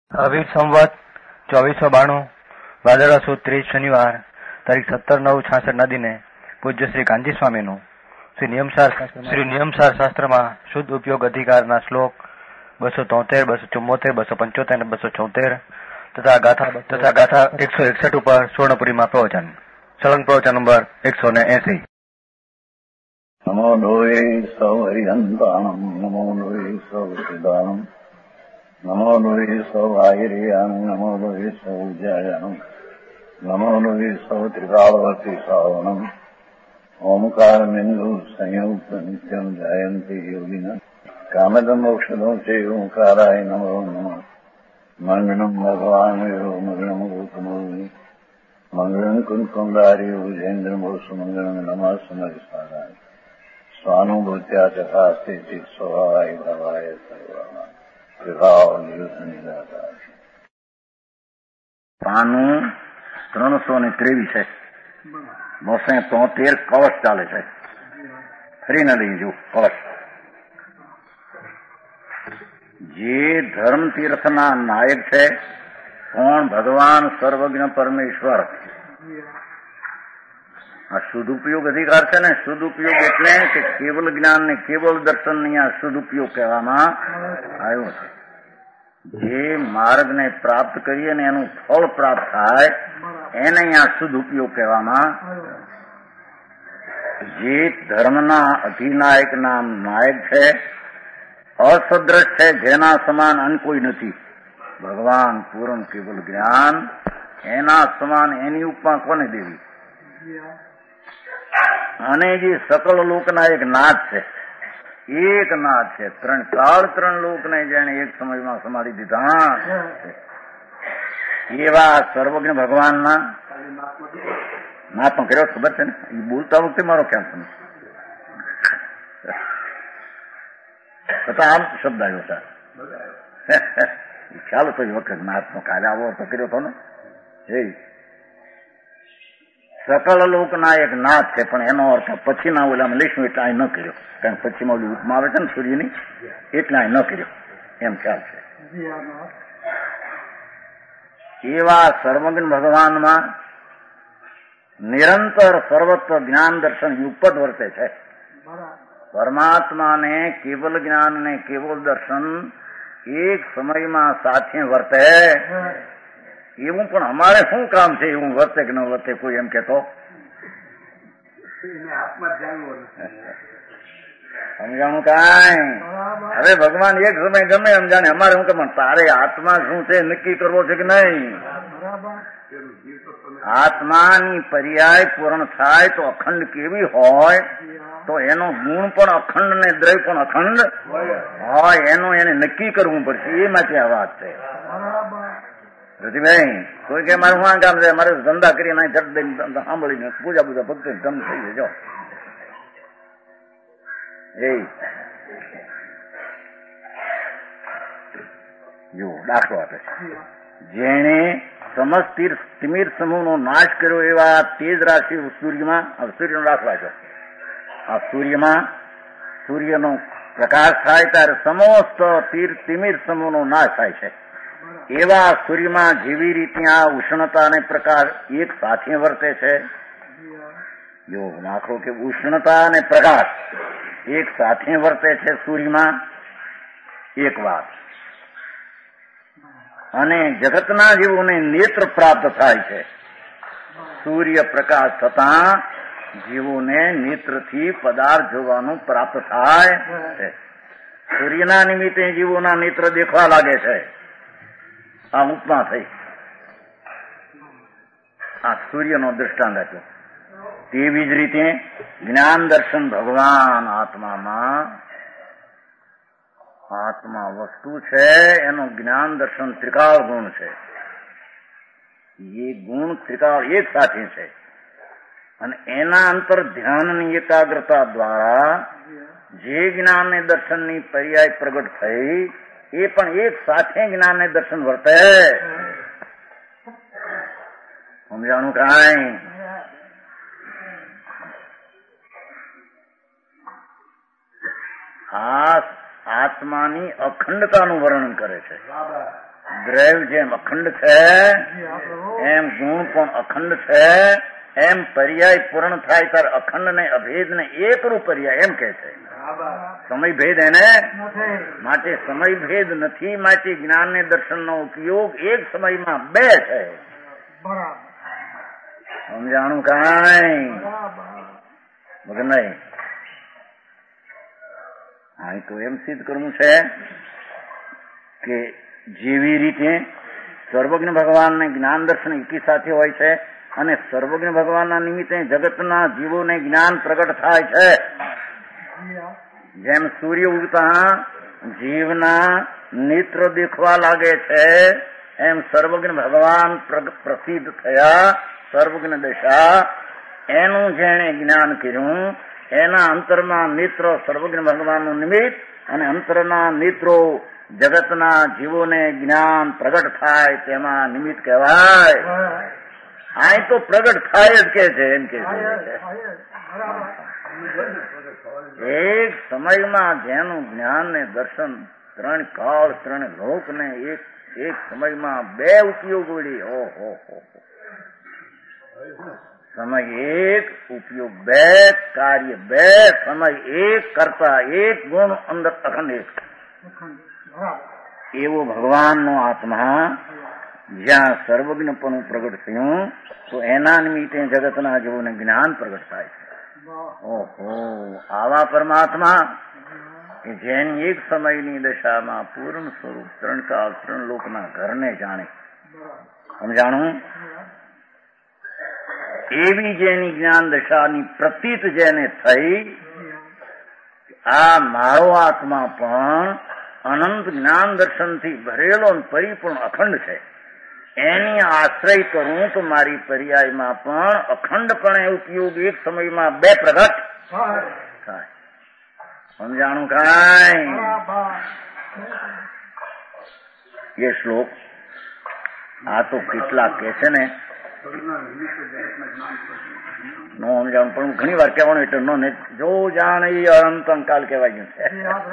અવિર સંવત 2492 ભાદરવા સુદ 30 શનિવાર તારીખ 17/9/66 દિને પૂજ્ય શ્રી કાંજી સ્વામીનું શ્રી નિયમસાર શાસ્ત્રમાં શુદ્ધ ઉપયોગ અધિકારના શ્લોક 273, 274, 275 અને 276 તથા ગાથા 161 ઉપર સ્વર્ણપુરીમાં પ્રવચન. સળંગ પ્રવચન નંબર 180. નમો લોહે સૌ હરિહંતાણમ, નમો લોહે સૌ સિદ્ધાણમ, નમો લોહે સૌ આહિર્યાણમ, નમો લોહે સૌ જયાણમ, નમો લોહે સૌ ત્રિકાળવતી શ્રાવણમ, ઓમકાર બિંદુ સંયુક્ત નિત્યમ જયંતિ યોગિના કામદમ મોક્ષદો છે ઓંકારાય નમો નમઃ. મંગળમ ભગવાન મંગળમ ગૌતમોની મંગળમ કુંકુંડારી ભુજેન્દ્ર મોક્ષ મંગળમ નમઃ સમરિસારાય સ્વાનુભૂત્યા ચકાસ્તે ચિત સ્વભાવાય ભવાય સર્વમાં વિભાવ નિયુદ્ધ નિરાકાર. પાનું 323 છે. 273 કળશ ચાલે છે. ફરીને લઈ જવું કળશ. જે ધર્મ તીર્થના નાયક છે કોણ? ભગવાન સર્વજ્ઞ પરમેશ્વર. આ શુદ્ધ ઉપયોગ અધિકાર છે ને. શુદ્ધ ઉપયોગ એટલે કે કેવલ જ્ઞાન ને કેવલ દર્શન ની આ શુદ્ધ ઉપયોગ કહેવામાં આવ્યો છે. જે માર્ગને પ્રાપ્ત કરીએ ને એનું ફળ પ્રાપ્ત થાય એને આ શુદ્ધ ઉપયોગ કહેવામાં. જે ધર્મના અધિનાયક નામ નાયક છે, અસદ્રશ છે, જેના સમાન અન્ય કોઈ નથી. ભગવાન પૂર્ણ કેવલ જ્ઞાન, એના સમાન એની ઉપમા કોને દેવી? અને જે સકલ લોકના એક નાથ છે, એક નાથ છે. 3 કાળ 3 લોકને જેને એક સમયમાં સમાડી દીધા એવા સર્વજ્ઞ ભગવાનના નાથનો કર્યો. ખબર છે ને? એ બોલતા વખતે મારો ક્યાં સમજ આમ શબ્દ આવ્યો સર. ખ્યાલ હતો એ વખત નાથનો કાલે આવો તો કર્યો હતો ને. એ સકલ લોકના એક નાથ છે, પણ એનો અર્થ પછીના ઓલામાં લઈશું એટલે અહીં ન કર્યો. કારણ પછીમાં ઓલી ઉપમા આવે છે ને સૂર્યની, એટલે અહીં ન કર્યો એમ ખ્યાલ છે. એવા સર્વજ્ઞ ભગવાનમાં નિરંતર સર્વત્ર જ્ઞાન દર્શન યુગપદ વર્તે છે. પરમાત્માને કેવલ જ્ઞાન ને કેવલ દર્શન એક સમયમાં સાથે વર્તે એવું પણ અમારે શું કામ છે? એવું વર્તે કે ન વર્તે કોઈ એમ કેતો સમજાણું કાંઈ. હવે ભગવાન એક સમય ગમે એમ જાણે. અમારે શું કામ? તારે આત્મા શું છે નક્કી કરવો છે કે નહીં? આત્માની પર્યાય પૂર્ણ થાય તો અખંડ કેવી હોય? તો એનો ગુણ પણ અખંડ ને દ્રવ્ય પણ અખંડ હોય. એનું એને નક્કી કરવું પડશે. એ માટે આ વાત છે. રતિભાઈ, કોઈ કે મારે શું કામ છે? મારે ધંધા કરીને સાંભળીને પૂજા પૂજા ભક્તિ ગમ થઈ જાય. જો દાખલો આપે છે. જેણે સમસ્ત તિમિર સમૂહનો નાશ કર્યો એવા તેજ રાશિ સૂર્યમાં, સૂર્યનો દાખલો આપ્યો. આ સૂર્યમાં સૂર્યનો પ્રકાશ થાય ત્યારે સમસ્ત તિમિર સમૂહનો નાશ થાય છે. એવા સૂર્યમાં જેવી રીતે આ ઉષ્ણતા અને પ્રકાશ એક સાથે વર્તે છે. જો દાખલો કે ઉષ્ણતા અને પ્રકાશ એક સાથે વર્તે છે સૂર્યમાં, એક વાત. અને જગતના જીવોને નેત્ર પ્રાપ્ત થાય છે. સૂર્ય પ્રકાશ થતા જીવોને નેત્રથી પદાર્થ જોવાનું પ્રાપ્ત થાય છે. સૂર્યના નિમિત્તે જીવોના નેત્ર દેખવા લાગે છે. આ ઉપમા થઈ. આ સૂર્યનો દૃષ્ટાંત આપ્યો. તેવી જ રીતે જ્ઞાન દર્શન ભગવાન આત્મામાં, આત્મા વસ્તુ છે એનું જ્ઞાન દર્શન ત્રિકાળ ગુણ છે. એ ગુણ ત્રિકાળ એક સાથે છે. અને એના અંતર ધ્યાનની એકાગ્રતા દ્વારા જે જ્ઞાન ને દર્શનની પર્યાય પ્રગટ થઈ એ પણ એક સાથે જ્ઞાન ને દર્શન વર્તે. સમજાણું કાંઈ? આ આત્માની અખંડતાનું વર્ણન કરે છે. દ્રવ્ય જેમ અખંડ છે એમ ગુણ પણ અખંડ છે, એમ પર્યાય પૂર્ણ થાય ત્યારે અખંડ ને અભેદ ને એકરૂપ પર્યાય એમ કે છે. સમય ભેદ એને માટે સમય ભેદ નથી, માટે જ્ઞાન ને દર્શન નો ઉપયોગ એક સમયમાં બે છે. સમજાણું કાંઈ વગર નહીં. હા, તો એમ સિદ્ધ કરવું છે કે જેવી રીતે સર્વજ્ઞ ભગવાનને જ્ઞાન દર્શન એકી સાથે હોય છે અને સર્વજ્ઞ ભગવાનના નિમિત્તે જગતના જીવોને જ્ઞાન પ્રગટ થાય છે, જેમ સૂર્ય ઉગતા જીવના નેત્ર દેખવા લાગે છે, એમ સર્વજ્ઞ ભગવાન પ્રસિદ્ધ થયા. સર્વજ્ઞ દશા એનું જેણે જ્ઞાન કર્યું એના અંતરમાં નેત્રો સર્વજ્ઞ ભગવાનનું નિમિત્ત અને અંતરના નેત્રો જગતના જીવોને જ્ઞાન પ્રગટ થાય તેમાં નિમિત્ત કહેવાય. આ તો પ્રગટ થાય જ કે છે એમ કે એક સમયમાં જેનું જ્ઞાન ને દર્શન ત્રણ કાળ ત્રણ લોક ને એક સમયમાં બે ઉપયોગ વળી. ઓહો, સમય એક, ઉપયોગ બે, કાર્ય બે, સમય એક, કરતા એક, ગુણ અંદર અખંડ એક. એવો ભગવાનનો આત્મા જ્યાં સર્વજ્ઞપણું પ્રગટ થયું તો એના નિમિત્તે જગતના જીવોને જ્ઞાન પ્રગટ થાય છે. ઓહો, આવા પરમાત્મા કે જેની એક સમયની દશામાં પૂર્ણ સ્વરૂપ ત્રણ કાળ ત્રણ લોકના ઘરને જાણે. સમજાણું? એવી જેની જ્ઞાન દશાની પ્રતીત જેને થઈ, આ મારો આત્મા પણ અનંત જ્ઞાન દર્શનથી ભરેલો પરિપૂર્ણ અખંડ છે. એની આશ્રય કરું તો મારી પર્યાયમાં પણ અખંડપણે ઉપયોગ એક સમયમાં બે પ્રગટ થાય. સમજાણું કાંઈ? એ શ્લોક આ તો કેટલા કે છે ને નો સમજાણું, પણ ઘણી વાર કહેવાનું એટલે નો ને. જો જાણી અનંતમ કાલ કહેવાય ગયું છે.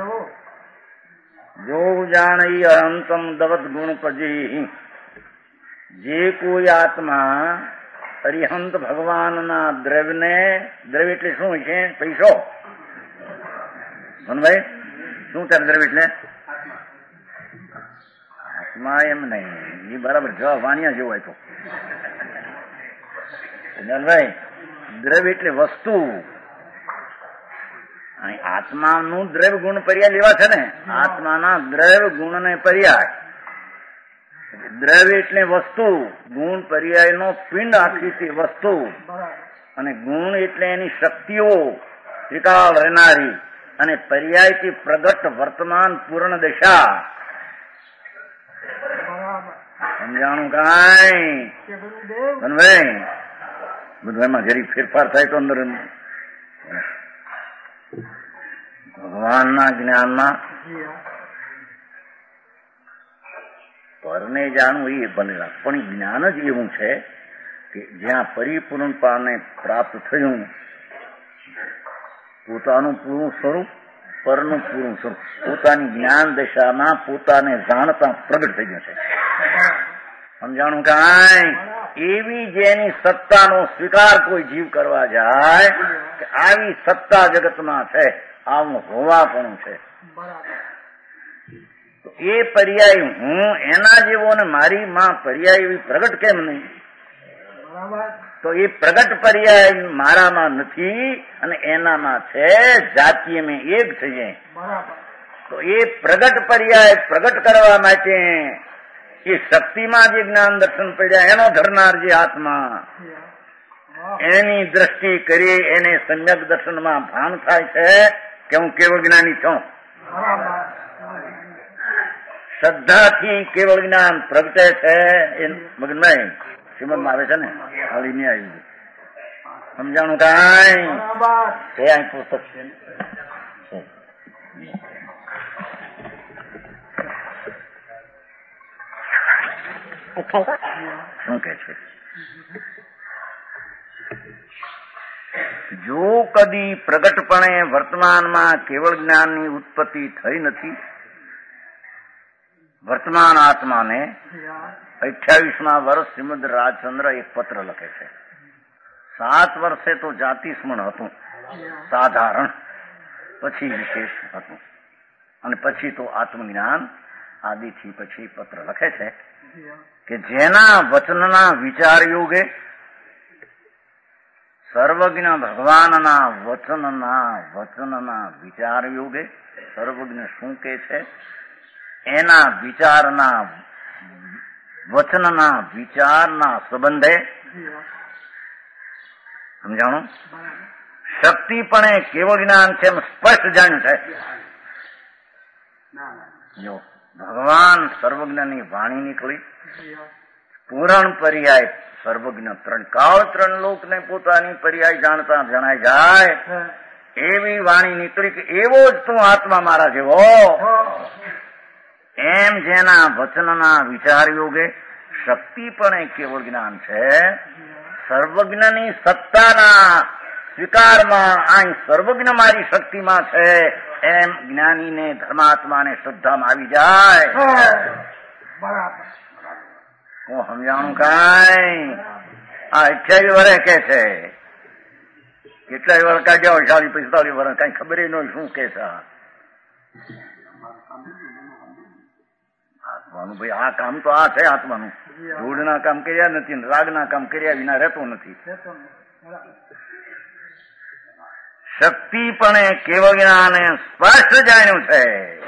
જો જાણી અનંતમ દવત ગુણ પજી. જે કોઈ આત્મા અરિહંત ભગવાનના દ્રવ્યને, દ્રવ્ય એટલે શું છે? પૈસો. ભાઈ શું ત્યારે દ્રવ્ય એટલે આત્મા એમ નહીં, એ બરાબર જવાબ વાણિયા જેવો આપ્યો. ભાઈ દ્રવ્ય એટલે વસ્તુ. આત્માનું દ્રવ્ય ગુણ પર્યાય લેવા છે ને, આત્માના દ્રવ્ય ગુણ ને પર્યાય. દ્રવ્ય એટલે વસ્તુ, ગુણ પર્યાય નો પિંડ આખી વસ્તુ, અને ગુણ એટલે એની શક્તિઓ ત્રિકાળ રહેનારી, અને પર્યાયથી પ્રગટ વર્તમાન પૂર્ણ દશા. સમજાણું કાંઈ? ભાઈ બધું એમાં જરી ફેરફાર થાય તો અંદર ભગવાનના જ્ઞાનમાં પરને જાણવું એ બનેલા, પણ જ્ઞાન જ એવું છે કે જ્યાં પરિપૂર્ણતાને પ્રાપ્ત થયું, પોતાનું પૂરું સ્વરૂપ, પરનું પૂરું સ્વરૂપ, પોતાની જ્ઞાન દશામાં પોતાને જાણતા પ્રગટ થઈ ગયું છે. સમજાણું કાંઈ? એવી જેની સત્તાનો સ્વીકાર કોઈ જીવ કરવા જાય કે આવી સત્તા જગતમાં છે, આવું હોવાપણું છે, તો એ પર્યાય હું એના જેવો ને મારી માં પર્યાય એવી પ્રગટ કેમ નહીં? તો એ પ્રગટ પર્યાય મારામાં નથી અને એનામાં છે. જાતીય મેં એક થઈએ તો એ પ્રગટ પર્યાય પ્રગટ કરવા માટે એ શક્તિમાં જે જ્ઞાન દર્શન પડ્યા એનો ધરનાર જે આત્મા, એની દ્રષ્ટિ કરી એને સમ્યક દર્શનમાં ભાન થાય છે કે હું કેવળ જ્ઞાની છું. શ્રદ્ધાથી કેવળ જ્ઞાન પ્રગટે છે. એ મગનભાઈ શ્રીમદમાં આવે છે ને, હાલી નહીં આવ્યું. સમજાણું કાંઈ? એ અહીં પુસ્તક છે. શું કે છે? જો કદી પ્રગટપણે વર્તમાનમાં કેવળ જ્ઞાનની ઉત્પત્તિ થઈ નથી, વર્તમાન આત્માને 28મા વર્ષ શ્રીમદ રાજચંદ્ર એક પત્ર લખે છે. 7 વર્ષે તો જાતિસ્મરણ હતું, સાધારણ, પછી વિશેષ હતું, અને પછી તો આત્મજ્ઞાન આદિથી પછી પત્ર લખે છે કે જેના વચનના વિચાર યોગે સર્વજ્ઞ ભગવાનના વચનના વિચાર યોગે સર્વજ્ઞ શું કે છે એના વિચારના વચનના વિચારના સંબંધે સમજાણું શક્તિપણે કેવળ જ્ઞાન છે એમ સ્પષ્ટ જાણ્યું છે. જો ભગવાન સર્વજ્ઞની વાણી નીકળી, પૂરણ પર્યાય સર્વજ્ઞ 3 કાળ 3 લોકને પોતાની પર્યાય જાણતા જણાય જાય એવી વાણી નીકળી કે એવો જ તું આત્મા મારા જેવો, એમ જેના વચનના વિચાર યોગે શક્તિપણે કેવળ જ્ઞાન છે, સર્વજ્ઞની સત્તાના સ્વીકારમાં અહીં સર્વજ્ઞ મારી શક્તિમાં છે એમ જ્ઞાનીને ધર્માત્માને શ્રદ્ધામાં આવી જાય. હું સમજાણું કાંઈ આ 28 વર્ષ કે છે, કેટલાય વર્ષ કાઢ્યા હોય, 40-45 વર્ષ, કઈ ખબર ન હોય શું કે છે આત્માનું. ભાઈ આ કામ તો આ છે આત્માનું, ધૂળના કામ કર્યા નથી, રાગના કામ કર્યા વિના રહેતો નથી. શક્તિપણે કેવળ જ્ઞાને સ્પષ્ટ જાણ્યું છે.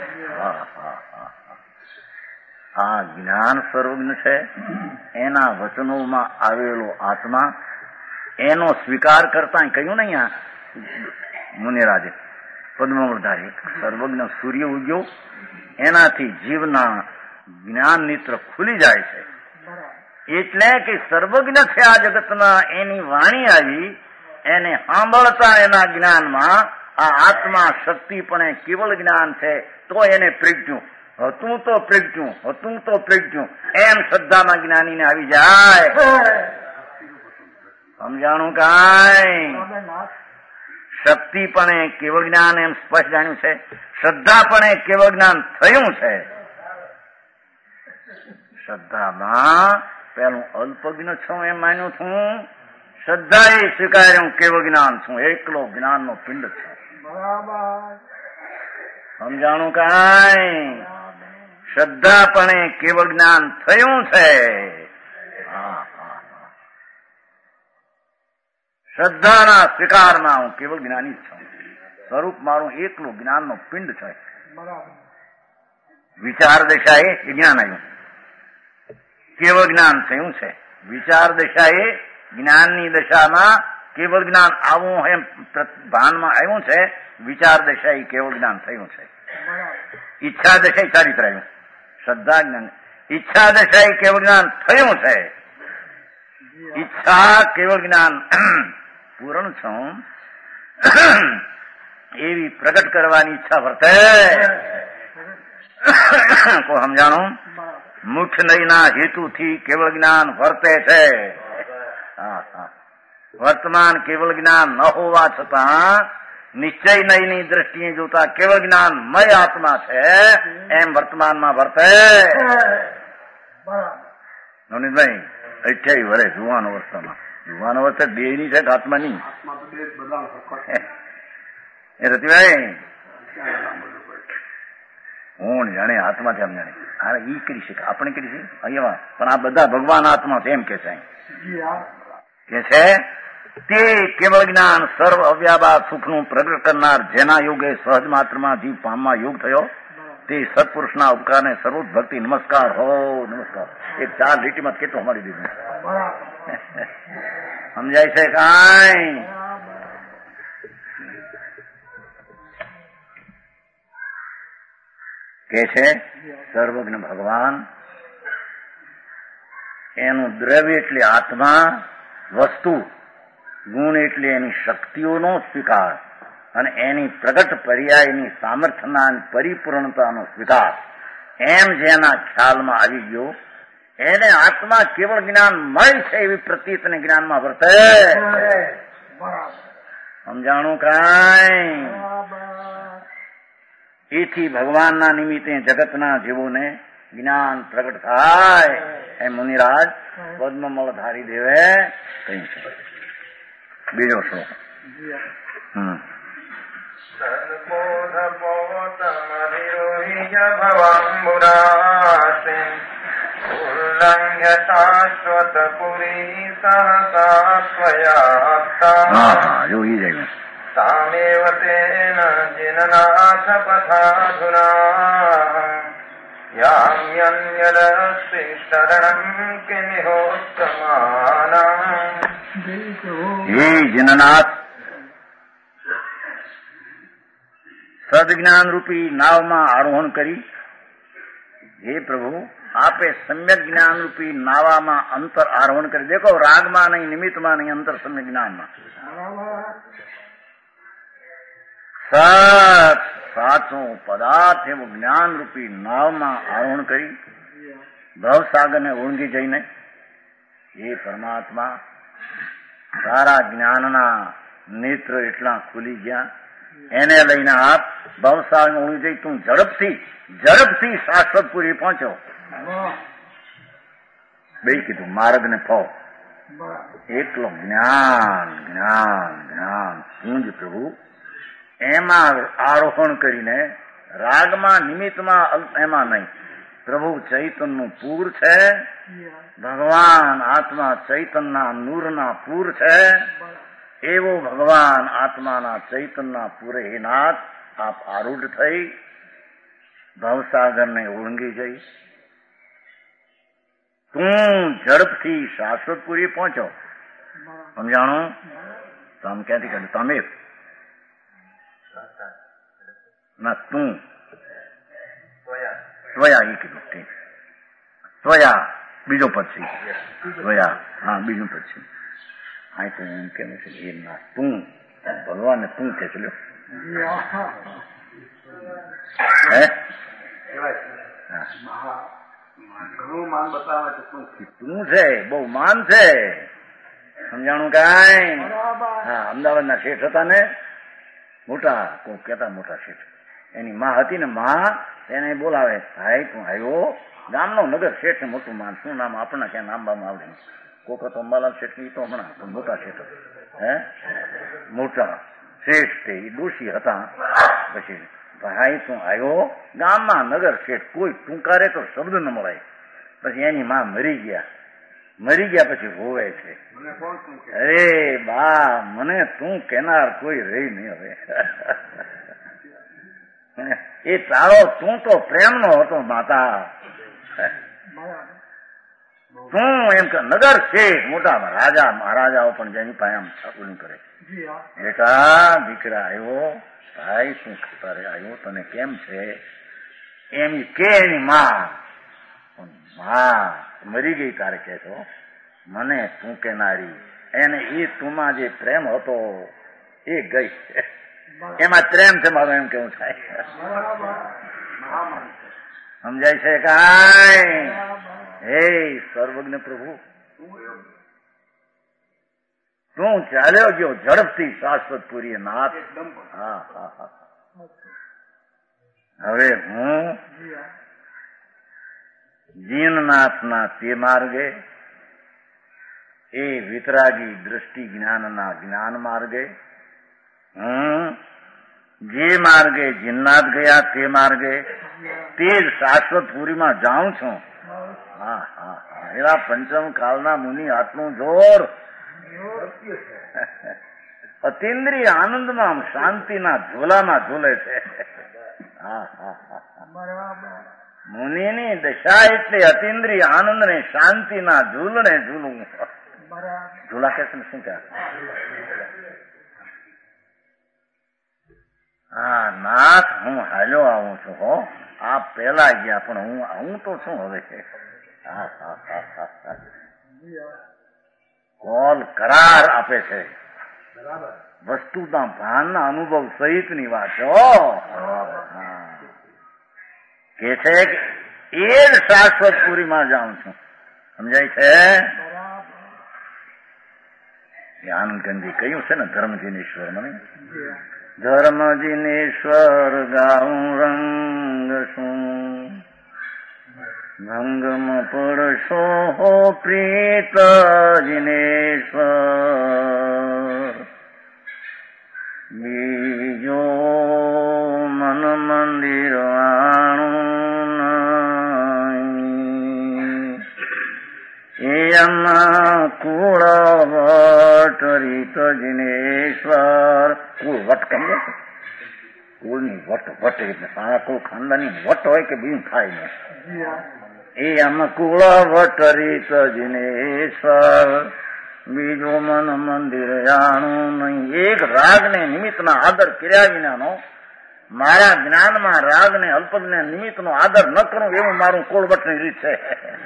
આ જ્ઞાન સર્વજ્ઞ છે, એના વચનોમાં આવેલો આત્મા એનો સ્વીકાર કરતા કહ્યું નહીં આ મુનિરાજે પદ્મવર્ધારી સર્વજ્ઞ સૂર્ય ઉગ્યો એનાથી જીવના જ્ઞાન નેત્ર ખુલી જાય છે. એટલે કે સર્વજ્ઞ છે આ જગતના, એની વાણી આવી, એને સાંભળતા એના જ્ઞાનમાં આ આત્મા શક્તિપણે કેવળ જ્ઞાન છે તો એને પ્રજ્ઞું હતું તો પ્રજ્ઞું હતું તો પ્રજ્ઞું એમ શ્રદ્ધામાં જ્ઞાનીને આવી જાય. સમજાણું કાંઈ શક્તિપણે કેવળ જ્ઞાન એમ સ્પષ્ટ જાણ્યું છે, શ્રદ્ધાપણે કેવળ જ્ઞાન થયું છે. શ્રદ્ધામાં પેલું અલ્પજ્ઞ છું એમ માન્યું છું, શ્રદ્ધા એ સ્વીકાર્યું કેવળ જ્ઞાન છું, એકલો જ્ઞાનનો પિંડ છે. સમજાણું કાંઈ શ્રદ્ધાપણે કેવળ જ્ઞાન થયું છે. શ્રદ્ધાના સ્વીકારમાં હું કેવળ જ્ઞાની છું, સ્વરૂપ મારું એકલું જ્ઞાનનો પિંડ છે. વિચાર દશાએ જ્ઞાન આવ્યું, કેવળ જ્ઞાન થયું છે. વિચાર દશાએ જ્ઞાનની દશામાં કેવળ જ્ઞાન આવું એમ ભાનમાં આવ્યું છે, વિચાર દશા એ કેવળ જ્ઞાન થયું છે. ઈચ્છા દશા ચારિત્ર આવ્યું, શ્રદ્ધા જ્ઞાન. ઈચ્છા દશા એ કેવળ જ્ઞાન થયું છે. ઈચ્છા કેવળ જ્ઞાન પૂરણ છું એવી પ્રગટ કરવાની ઈચ્છા વર્તે. કોઈ સમજાણું મુખ્ય નયના હેતુથી કેવળ જ્ઞાન વર્તે છે. વર્તમાન કેવળ જ્ઞાન ન હોવા છતાં નિશ્ચય નયની દ્રષ્ટિએ જોતા કેવળ જ્ઞાન મય આત્મા છે એમ વર્તમાનમાં વર્તે. નવનીતભાઈ 28 વર્ષ જુવાનો અવસ્થામાં, જુવાનો અવસ્થા દેહની છે આત્માની એ રતિભાઈ હું જાણે આત્મા છે એમ જાણે આ ઈ કરી શકે, આપણે કરી શકીએ અહીંયા, પણ આ બધા ભગવાન આત્મા છે એમ કે છે તે કેવળ જ્ઞાન સર્વ અવ્યાબા સુખનું પ્રગટ કરનાર, જેના યોગે સહજ માત્રમાં જીવ પામવા યોગ થયો, તે સત્પુરુષના ઉપકારને સર્વોચ્ચ ભક્તિ. નમસ્કાર હો નમસ્કાર. એક 4 લીટીમાં કેટલું અમારી દીધું સમજાય છે કાંઈ? કે છે સર્વજ્ઞ ભગવાન, એનું દ્રવ્ય એટલે આત્મા, વસ્તુ ગુણ એટલે એની શક્તિઓનો સ્વીકાર અને એની પ્રગટ પર્યાયની સામર્થ્યના પરિપૂર્ણતાનો સ્વીકાર એમ જેના ખ્યાલમાં આવી ગયો એને આત્મા કેવળ જ્ઞાન મળે છે એવી પ્રતીતને જ્ઞાનમાં વર્તે. સમજાણું કાંઈ? એથી ભગવાનના નિમિત્તે જગતના જીવોને જ્ઞાન પ્રગટ થાય એ મુનિરાજ પદ્મમલધારી દેવે કહ્યું છે. બીજો શ્લોક. સદબોધ પોતમધિરોહિય ભવાંબુરાસી ઉલ્લંઘ્ય શાશ્વત પુરી સહસા સ્વયા જોઈ જાય તામેવ તેન જિનનાથ પથાધુના યામ્યન્યદસ્તિ શરણં કિમિહોત્તમાના. હે જનનાથ, સદજ્ઞાન રૂપી નાવમાં આરોહણ કરી, હે પ્રભુ આપે સમ્યક જ્ઞાન રૂપી નાવામાં અંતર આરોહણ કરી. દેખો, રાગમાં નહીં, નિમિત્તમાં નહીં, અંતર સમ્યક જ્ઞાનમાં. સત સાચો પદાર્થ એવું જ્ઞાન રૂપી નાવમાં આરોહણ કરી ભવસાગરને ઓળંગી જઈને, હે પરમાત્મા, સારા જ્ઞાનના નેત્ર એટલા ખુલી ગયા, એને લઈને આપ ભવસાગર ઓળંગી જઈ તું ઝડપથી શાશ્વતપુરી પહોંચ્યો. બે કીધું માર્ગને ફો, એટલો જ્ઞાન જ્ઞાન જ્ઞાન પૂંજ પ્રભુ એમાં આરોહણ કરીને રાગમાં નિમિત્તમાં એમાં નહીં. પ્રભુ ચૈતનનું પૂર છે, ભગવાન આત્મા ચૈતનના નૂરના પૂર છે. એવો ભગવાન આત્માના ચૈતનના પૂરે હે નાથ આપ આરૂઢ થઈ ભવસાગરને ઓળંગી જઈ તું ઝડપથી શાશ્વતપુરી પહોંચો. સમજાણું? તમે ક્યાંથી કહ્યું? તમે ના તું ત્વયા એ કીધું. ઠીક, ત્વયા બીજો પછી ત્વયા, હા બીજું પછી. હા તો એમ કેમ છે એ ના તું ભગવાનને તું કે છે. હે તું છે, બહુ માન છે. સમજાણું કાંઈ? હા, અમદાવાદના શેઠ હતા ને, મોટા કોઈ કેતા મોટા શેઠ, એની માં હતી ને, માં એને બોલાવે, ભાઈ તું આવ્યો, ગામનો નગર શેઠ ને મોટું માન. શું નામ? આપણને ક્યાં નામ બામ આવડે? કોક તો અંબાલાલ શેઠ ની તો હમણાં મોટા શેઠ હે, મોટા શેઠ એ દોષી હતા. પછી ભાઈ તું આવ્યો, ગામમાં નગર શેઠ, કોઈ ટૂંકારે તો શબ્દ ન મળાય. પછી એની માં મરી ગયા પછી હોવે છે, અરે બા મને તું કેનાર કોઈ રહી નહીં હવે. એ તારો તું તો પ્રેમનો હતો માતા. તું એમ કે નગર શેઠ મોટા રાજા મહારાજાઓ પણ જેની પાસે આમ ઓલું કરે, બેટા દીકરા આવ્યો, ભાઈ શું તારે આવ્યો, તને કેમ છે એમ કે એની માં મરી ગઈ તારે કે છો મને તું કેનારી. એને એ તુંમાં જે પ્રેમ હતો એ ગઈ, એમાં પ્રેમ છે મારો, એમ કેવું થાય. સમજાય છે કાંઈ? હે સર્વજ્ઞ પ્રભુ, તું ચાલ્યો ગયો ઝડપથી શાશ્વતપુરી નાથ. હા હા હા. હવે હું જીનનાથના તે માર્ગે, એ વિતરાગી દ્રષ્ટિ જ્ઞાનના જ્ઞાન માર્ગે, હું જે માર્ગે જીનનાથ ગયા તે માર્ગે તે જ શાશ્વતપુરીમાં જાઉં છું. હા હા હા. એવા પંચમ કાળના મુનિ આટલું જોર અતિન્દ્રિય આનંદમાં શાંતિના ઝોલામાં ઝૂલે છે. હા હા હા. મુનિની દશા એટલે અતિન્દ્રિય આનંદ ને શાંતિના ઝૂલને ઝૂલવું. ઝૂલા કે શું કે? હા નાથ હું હાલ્યો આવું છું હો. આપ પેલા ગયા પણ હું તો શું હવે છે. હા હા હા હા. કોલ કરાર આપે છે, વસ્તુના ભાનના અનુભવ સહિતની વાત છે. કે છે કે એ જ શાશ્વતપુરીમાં જાઉં છું. સમજાય છે? એ આનંદ ગંધી કહ્યું છે ને ધર્મજીનેશ્વર મને, ધર્મજીનેશ્વર ગાઉં રંગ શું ભંગમ પડશો પ્રીત જિનેશ્વર, બીજો મન મંદિર આણું એમાં કુળ વટ રીત જિનેશ્વર. કુળ વટ કરીએ કુળની વટ વટ એટલે સારા કુળ ખાનદાની વટ હોય કે બીજું થાય ને એ આમાં કુળ વટ રીત જિનેશ્વર, બીજું મન મંદિર જાણું નહીં. એક રાગને નિમિત્તના આદર કર્યા વિનાનો, મારા જ્ઞાનમાં રાગને અલ્પજ્ઞ નિમિત્તનો આદર ન કરું એવું મારું કુળવટની રીત છે.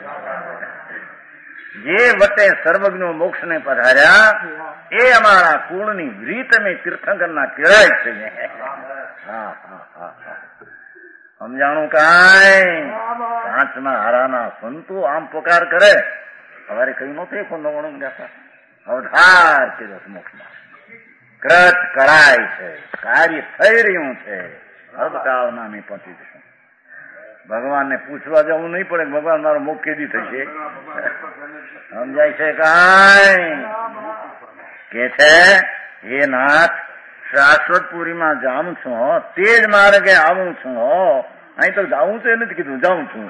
જે વટે સર્વજ્ઞો મોક્ષને પધાર્યા એ અમારા કુળની રીત અમે તીર્થંકરના કેળાય છે. હા હા હા હા સમજાણું કાંઈ? કાંચના હારાના સંતો આમ પોકાર કરે. સવારે કઈ નહોતું ખોંદવણું જતા અવધાર કર્યો મોક્ષમાં. કૃત કરાય છે, કાર્ય થઈ રહ્યું છે. અર્ધકાળના અમે પહોંચી જશું. ભગવાનને પૂછવા જવું નહીં પડે ભગવાન મારો મુખ કેદી થશે. સમજાય છે કાંઈ? કે છે હે નાથ, શાશ્વતપુરીમાં જાઉં છું, તે જ માર્ગે આવું છું. અહીં તો જાઉં છે નથી કીધું, જાઉં છું.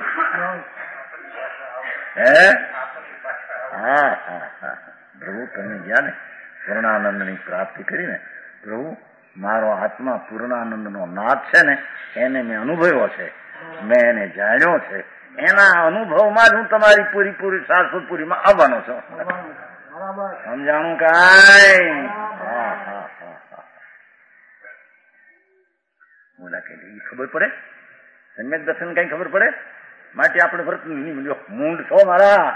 હે હા હા હા પ્રભુ તમે ગયા ને પૂર્ણાનંદની પ્રાપ્તિ કરીને, પ્રભુ મારો આત્મા પૂર્ણાનંદનો નાથ છે ને એને મેં અનુભવ્યો છે, મેં એને જાણ્યો છે. એના અનુભવમાં જ હું તમારી પૂરી શાશ્વતપુરીમાં આવવાનો છું. સમજાણું કાંઈ? હા હા હા હા બોલા કે ખબર પડે સમ્યક દર્શન કઈ ખબર પડે માટે આપણે વ્રત મૂંડ છો મારા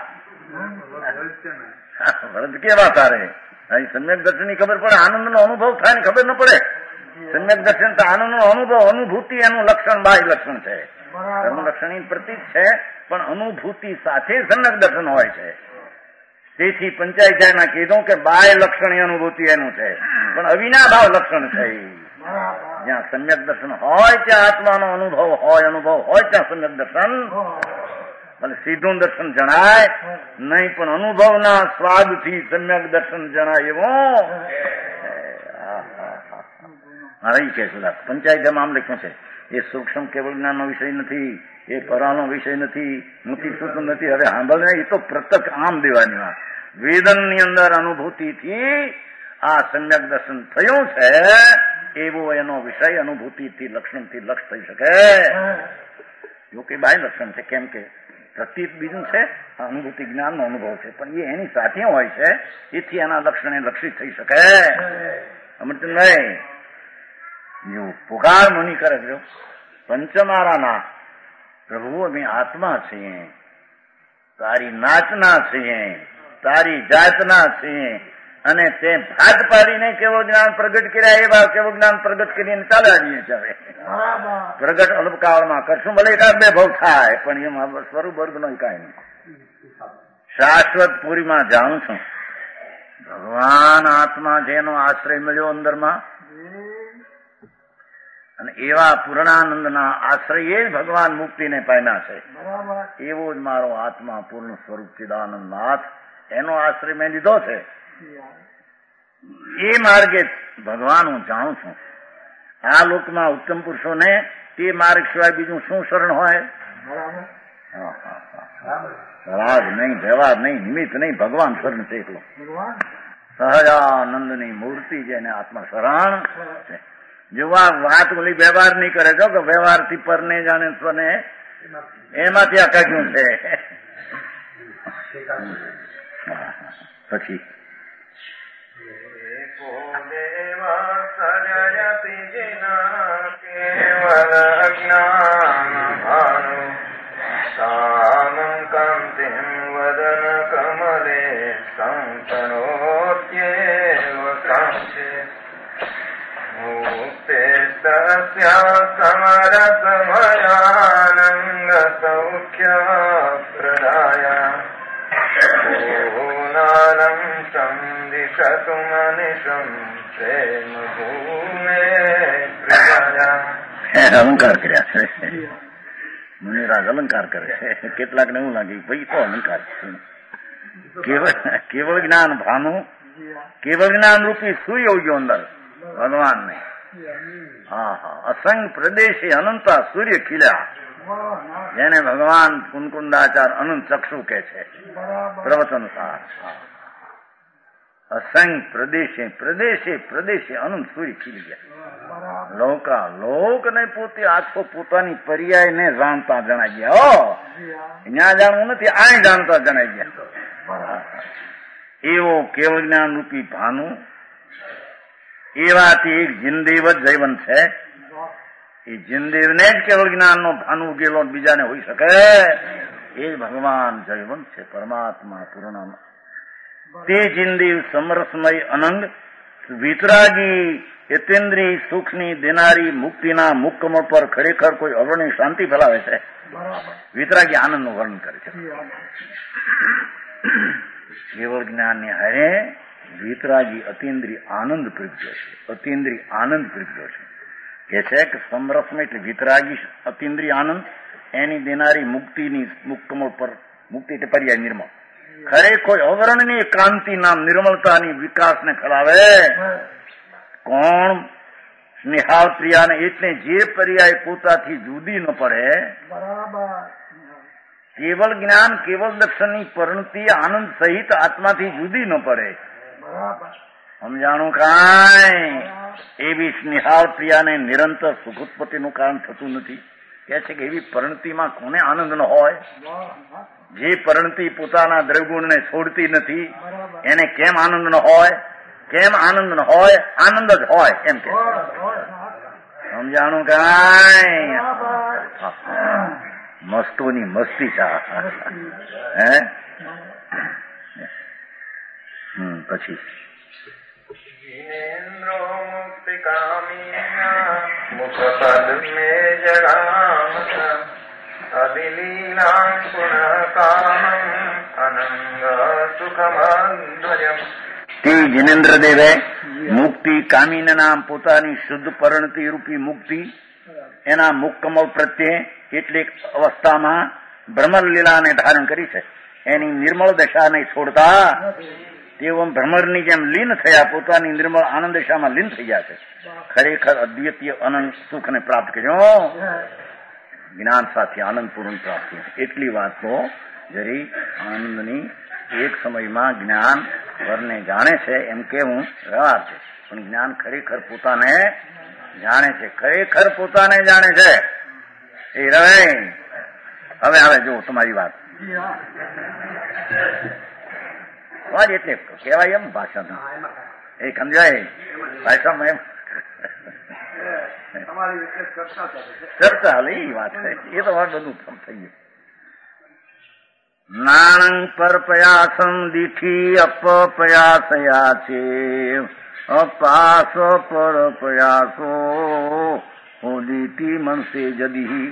વ્રત કેવા તારે અહીં સમ્યક દર્શન ની ખબર પડે. આનંદ નો અનુભવ થાય ને ખબર ન પડે. સમ્યક દર્શન તો આનંદ નો અનુભવ, અનુભૂતિ એનું લક્ષણ બાહ્ય લક્ષણ છે. ધર્મ લક્ષણ પ્રતીક છે પણ અનુભૂતિ સાથે સમ્યક દર્શન હોય છે. તેથી પંચાયતમાં કીધું કે બાહ્ય લક્ષણ અનુભૂતિ એનું છે પણ અવિનાભાવ લક્ષણ છે. જ્યાં સમ્યક દર્શન હોય ત્યાં આત્માનો અનુભવ હોય, અનુભવ હોય ત્યાં સમ્યક દર્શન. ભલે સીધું દર્શન જણાય નહીં પણ અનુભવના સ્વાદથી સમ્યક દર્શન જણાય એવું મારા કે છે. પંચાયતમાં આમ લખ્યું છે એ સૂક્ષ્મ કેવળ જ્ઞાનનો વિષય નથી, એ પરાનો વિષય નથી, મોટી સૂત્ર નથી. હવે સાંભળને એ તો પ્રત્યક્ષ આમ દેવાની વાત. વેદનની અંદર અનુભૂતિથી આ સમ્યક દર્શન થયું છે એવો એનો વિષય અનુભૂતિથી લક્ષણથી લક્ષ થઈ શકે. જો કે બાહ્ય લક્ષણ છે, કેમ કે પ્રતીત બીજું છે, અનુભૂતિ જ્ઞાનનો અનુભવ છે પણ એ એની સાથે હોય છે એથી એના લક્ષણે લક્ષિત થઈ શકે. અમૃતભાઈ જો પુકાર મુનિ કરે છે પંચમારાના પ્રભુ અમે આત્મા છીએ, તારી નાચના છીએ, તારી જાતના છીએ અને તે ભાત પાડીને કેવો જ્ઞાન પ્રગટ કર્યા એવા કેવો જ્ઞાન પ્રગટ કરીને ચાલ્યા જઈએ છીએ. પ્રગટ અલ્પકાળમાં કરશું ભલે એકાદ બે ભાવ થાય પણ એમાં સ્વરૂપ વર્ગનો કાંઈ નહીં. શાશ્વત પુરીમાં જાણું છું. ભગવાન આત્મા જેનો આશ્રય મળ્યો અંદરમાં અને એવા પૂર્ણાનંદના આશ્રય જ ભગવાન મુક્તિને પામ્યા છે. એવો જ મારો આત્મા પૂર્ણ સ્વરૂપ ચિદાનંદ નાથ, એનો આશ્રય મેં લીધો છે. એ માર્ગે ભગવાન હું જાણું છું. આ લોકમાં ઉત્તમ પુરુષોને તે માર્ગ સિવાય બીજું શું શરણ હોય? રાગ નહીં, વ્યવહાર નહીં, નિમિત્ત નહીં, ભગવાન શરણ છે એકલો. સહજાનંદની મૂર્તિ જેને આત્મા શરણ છે. જો આ વાત ઓલી વ્યવહાર નહીં કરે છો કે વ્યવહારથી પરને જાણે સ્વને એમાંથી આ કાઢ્યું છે. પછી કેવલ અજ્ઞાન ભાનુ સામં કાંતિમ વદન કમલે સંતનોત્યેવ કાંચે મુક્તે તસ્યા સમરસમયાનંગ સૌખ્ય પ્રદાયા પૂર્ણાનં સંદિશતુ મનિષં પ્રેમ ભૂમે પ્રજાયા. અલંકાર કર્યા છે. મુનિરાજ અલંકાર કરે છે. કેટલાકને એવું લાગે ભાઈ તો અલંકાર છે. કેવળ જ્ઞાન ભાનું, કેવળ જ્ઞાન રૂપી સૂર્ય ઉગ્યો અંદર ભગવાન ને. હા હા, અસંગ પ્રદેશે અનંતા સૂર્ય ખીલ્યા, જેને ભગવાન કુનકુંદાચાર અનંત ચક્ષુ કે છે પ્રવચન સાર. અસંગ પ્રદેશે પ્રદેશે પ્રદેશે અનંત સૂર્ય ખીલી ગયા. લોકા લોક ને પોતે આખો પોતાની પર્યાય ને જાણતા જણાઈ ગયા. અહીંયા જાણવું નથી, આ જાણતા જણાઈ ગયા. એવો કેવળ જ્ઞાન રૂપી ભાનું, એવાથી એક જીનદેવ જ જૈવન છે. એ જીનદેવને જ કેવળ જ્ઞાનનો ભાનું ઉગેલો બીજાને હોઈ શકે એ ભગવાન જૈવન છે, પરમાત્મા પૂર્ણ. તે જીનદેવ સમરસમય અનંગ વિતરાગી યતેન્દ્રી સુખની દેનારી મુક્તિના મુક્કમળ પર ખરેખર કોઈ અવર્ણની શાંતિ ફેલાવે છે. વિતરાગી આનંદનું વર્ણન કરે છે. કેવળ જ્ઞાનની હારે વિતરાગી અતિન્દ્રિય આનંદ પ્રગટ્યો છે. અતિન્દ્રિય આનંદ પ્રગટ્યો છે. કે છે કે સમરસમય એટલે વિતરાગી અતિન્દ્રિય આનંદ, એની દેનારી મુક્તિની મુક્કમળ પર, મુક્તિ એટલે પર્યાય નિર્મળ, ખરેખર અવર્ણની ક્રાંતિ નામ નિર્મળતાની વિકાસને ફેલાવે. કોણ? સ્નેહાલ પ્રિયાને, એટલે જે પર્યાય પોતાથી જુદી ન પડે. કેવળ જ્ઞાન કેવળ દર્શનની પરિણતિ આનંદ સહિત આત્માથી જુદી ન પડે. સમજાણું કાંઈ? એવી સ્નેહાલ પ્રિયાને નિરંતર સુખોત્પત્તિનું કારણ થતું નથી. કે છે કે એવી પરિણતિમાં કોને આનંદ ન હોય? જે પરિણતિ પોતાના દ્રવગુણને છોડતી નથી એને કેમ આનંદ ન હોય? કેમ આનંદ ન હોય? આનંદ જ હોય એમ કે. સમજાણું કાંઈ? મસ્તોની મસ્તી છે. હે પછી जिनेन्द्रो मुक्तिकामीना मुखपद में जगामत अभिलीलां पुनः कामं अनंग सुखमध्वरम्. તે જીનેન્દ્ર દેવે મુક્તિ કામીના નામ પોતાની શુદ્ધ પરિણતિ રૂપી મુક્તિ એના મુક્કમળ પ્રત્યે કેટલીક અવસ્થામાં ભ્રમર લીલાને ધારણ કરી છે. એની નિર્મળ દશા નહીં છોડતા તેઓ ભ્રમરની જેમ લીન થયા, પોતાની નિર્મળ આનંદ દશામાં લીન થઈ ગયા છે. ખરેખર અદ્વિતીય અનંત સુખને પ્રાપ્ત કર્યો. જ્ઞાન સાથે આનંદ પૂર્ણ પ્રાપ્ત થયું. એટલી વાત તો જરી આનંદની એક સમયમાં જ્ઞાન વરને જાણે છે એમ કેવું વ્યવહાર છે, પણ જ્ઞાન ખરેખર પોતાને જાણે છે. ખરેખર પોતાને જાણે છે. એ રવે હવે જો તમારી વાત એટલે કહેવાય એમ ભાષા એ સમજાય ભાષામાં એમ ચર્ચા હાલે એ વાત છે. એ તો વાત બધું થઈ ગયું. નાણં પર પ્રયાસમ દીઠી અપપ્રયાસયા છે, અપાસ પર પ્રયાસો દીઠી મનસે જદી.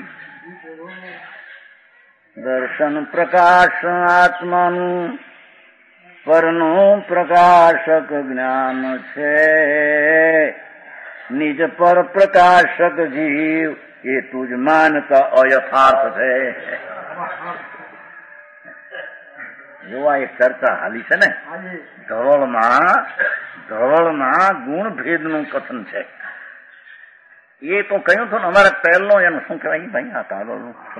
દર્શન પ્રકાશ આત્માનું પરનું પ્રકાશક જ્ઞાન છે, નિજ પર પ્રકાશક જીવ એ તુજ માનતા અયથાર્થ છે. જોવા એક ચર્ચા હાલી છે ને, ધવળમાં ગુણ ભેદનું કથન છે. એ તો કહ્યું હતું ને અમારે પહેલો એનું શું કહેવાય ભાઈ? આ પહેલો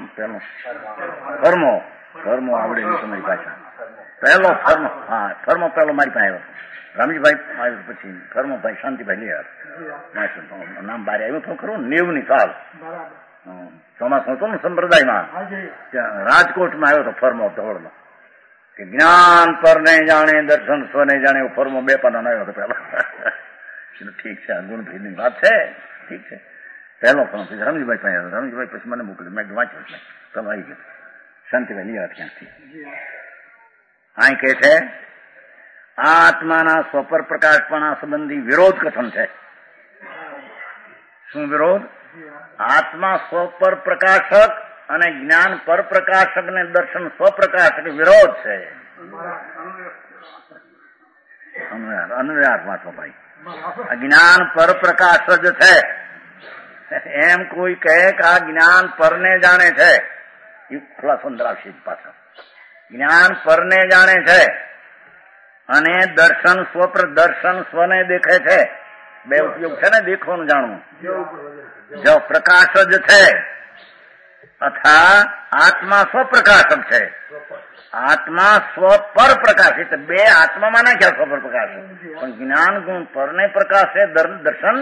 ફર્મો આવડે તમારી પાછા પહેલો ફર્મો. હા, ફર્મો પહેલો મારી પાસે આવ્યો. રામજીભાઈ આવ્યો, પછી ફર્મોભાઈ શાંતિભાઈ લઈ આવ્યો. નામ બારે આવ્યું તો ખરું 90 ની સાલ ચોમાસું હતું ને સંપ્રદાયમાં, ત્યાં રાજકોટમાં આવ્યો હતો ફર્મો ધવળમાં. કે જ્ઞાન પર નહીં જાણે દર્શન સ્વ નહીં જાણે એવું ફર્મો 2 પાના આવ્યો હતો પેલા. ઠીક છે, આ ગુણ ભેદની વાત છે. ઠીક છે, પહેલો ફર્મો. પછી રામજીભાઈ પાસે આવ્યો. રામજીભાઈ પછી મને મોકલ્યું. મેં વાંચ્યું એટલે તમે આવી ગયો. શાંતિભાઈ લઈ આવ્યા ત્યાંથી. અહીં કે છે આત્માના સ્વપર પ્રકાશપણા સંબંધી વિરોધ કથન છે. શું વિરોધ? આત્મા સ્વપર પ્રકાશક અને જ્ઞાન પર પ્રકાશક ને દર્શન સ્વપ્રકાશક વિરોધ છે. અનુવ્યાસ વાંચો ભાઈ. જ્ઞાન પર પ્રકાશ જ છે એમ કોઈ કહે કે આ જ્ઞાન પરને જાણે છે એ ખુલાસો અંદર આવશે પાછળ. જ્ઞાન પરને જાણે છે અને દર્શન દર્શન સ્વને દેખે છે. બે ઉપયોગ છે ને દેખવાનું જાણવું. જો પ્રકાશ જ છે અથવા આત્મા સ્વપ્રકાશક છે. આત્મા સ્વ પર પ્રકાશિત. બે આત્મામાં નાખ્યા સ્વ પર પ્રકાશ, પણ જ્ઞાન ગુણ પરને પ્રકાશે દર્શન.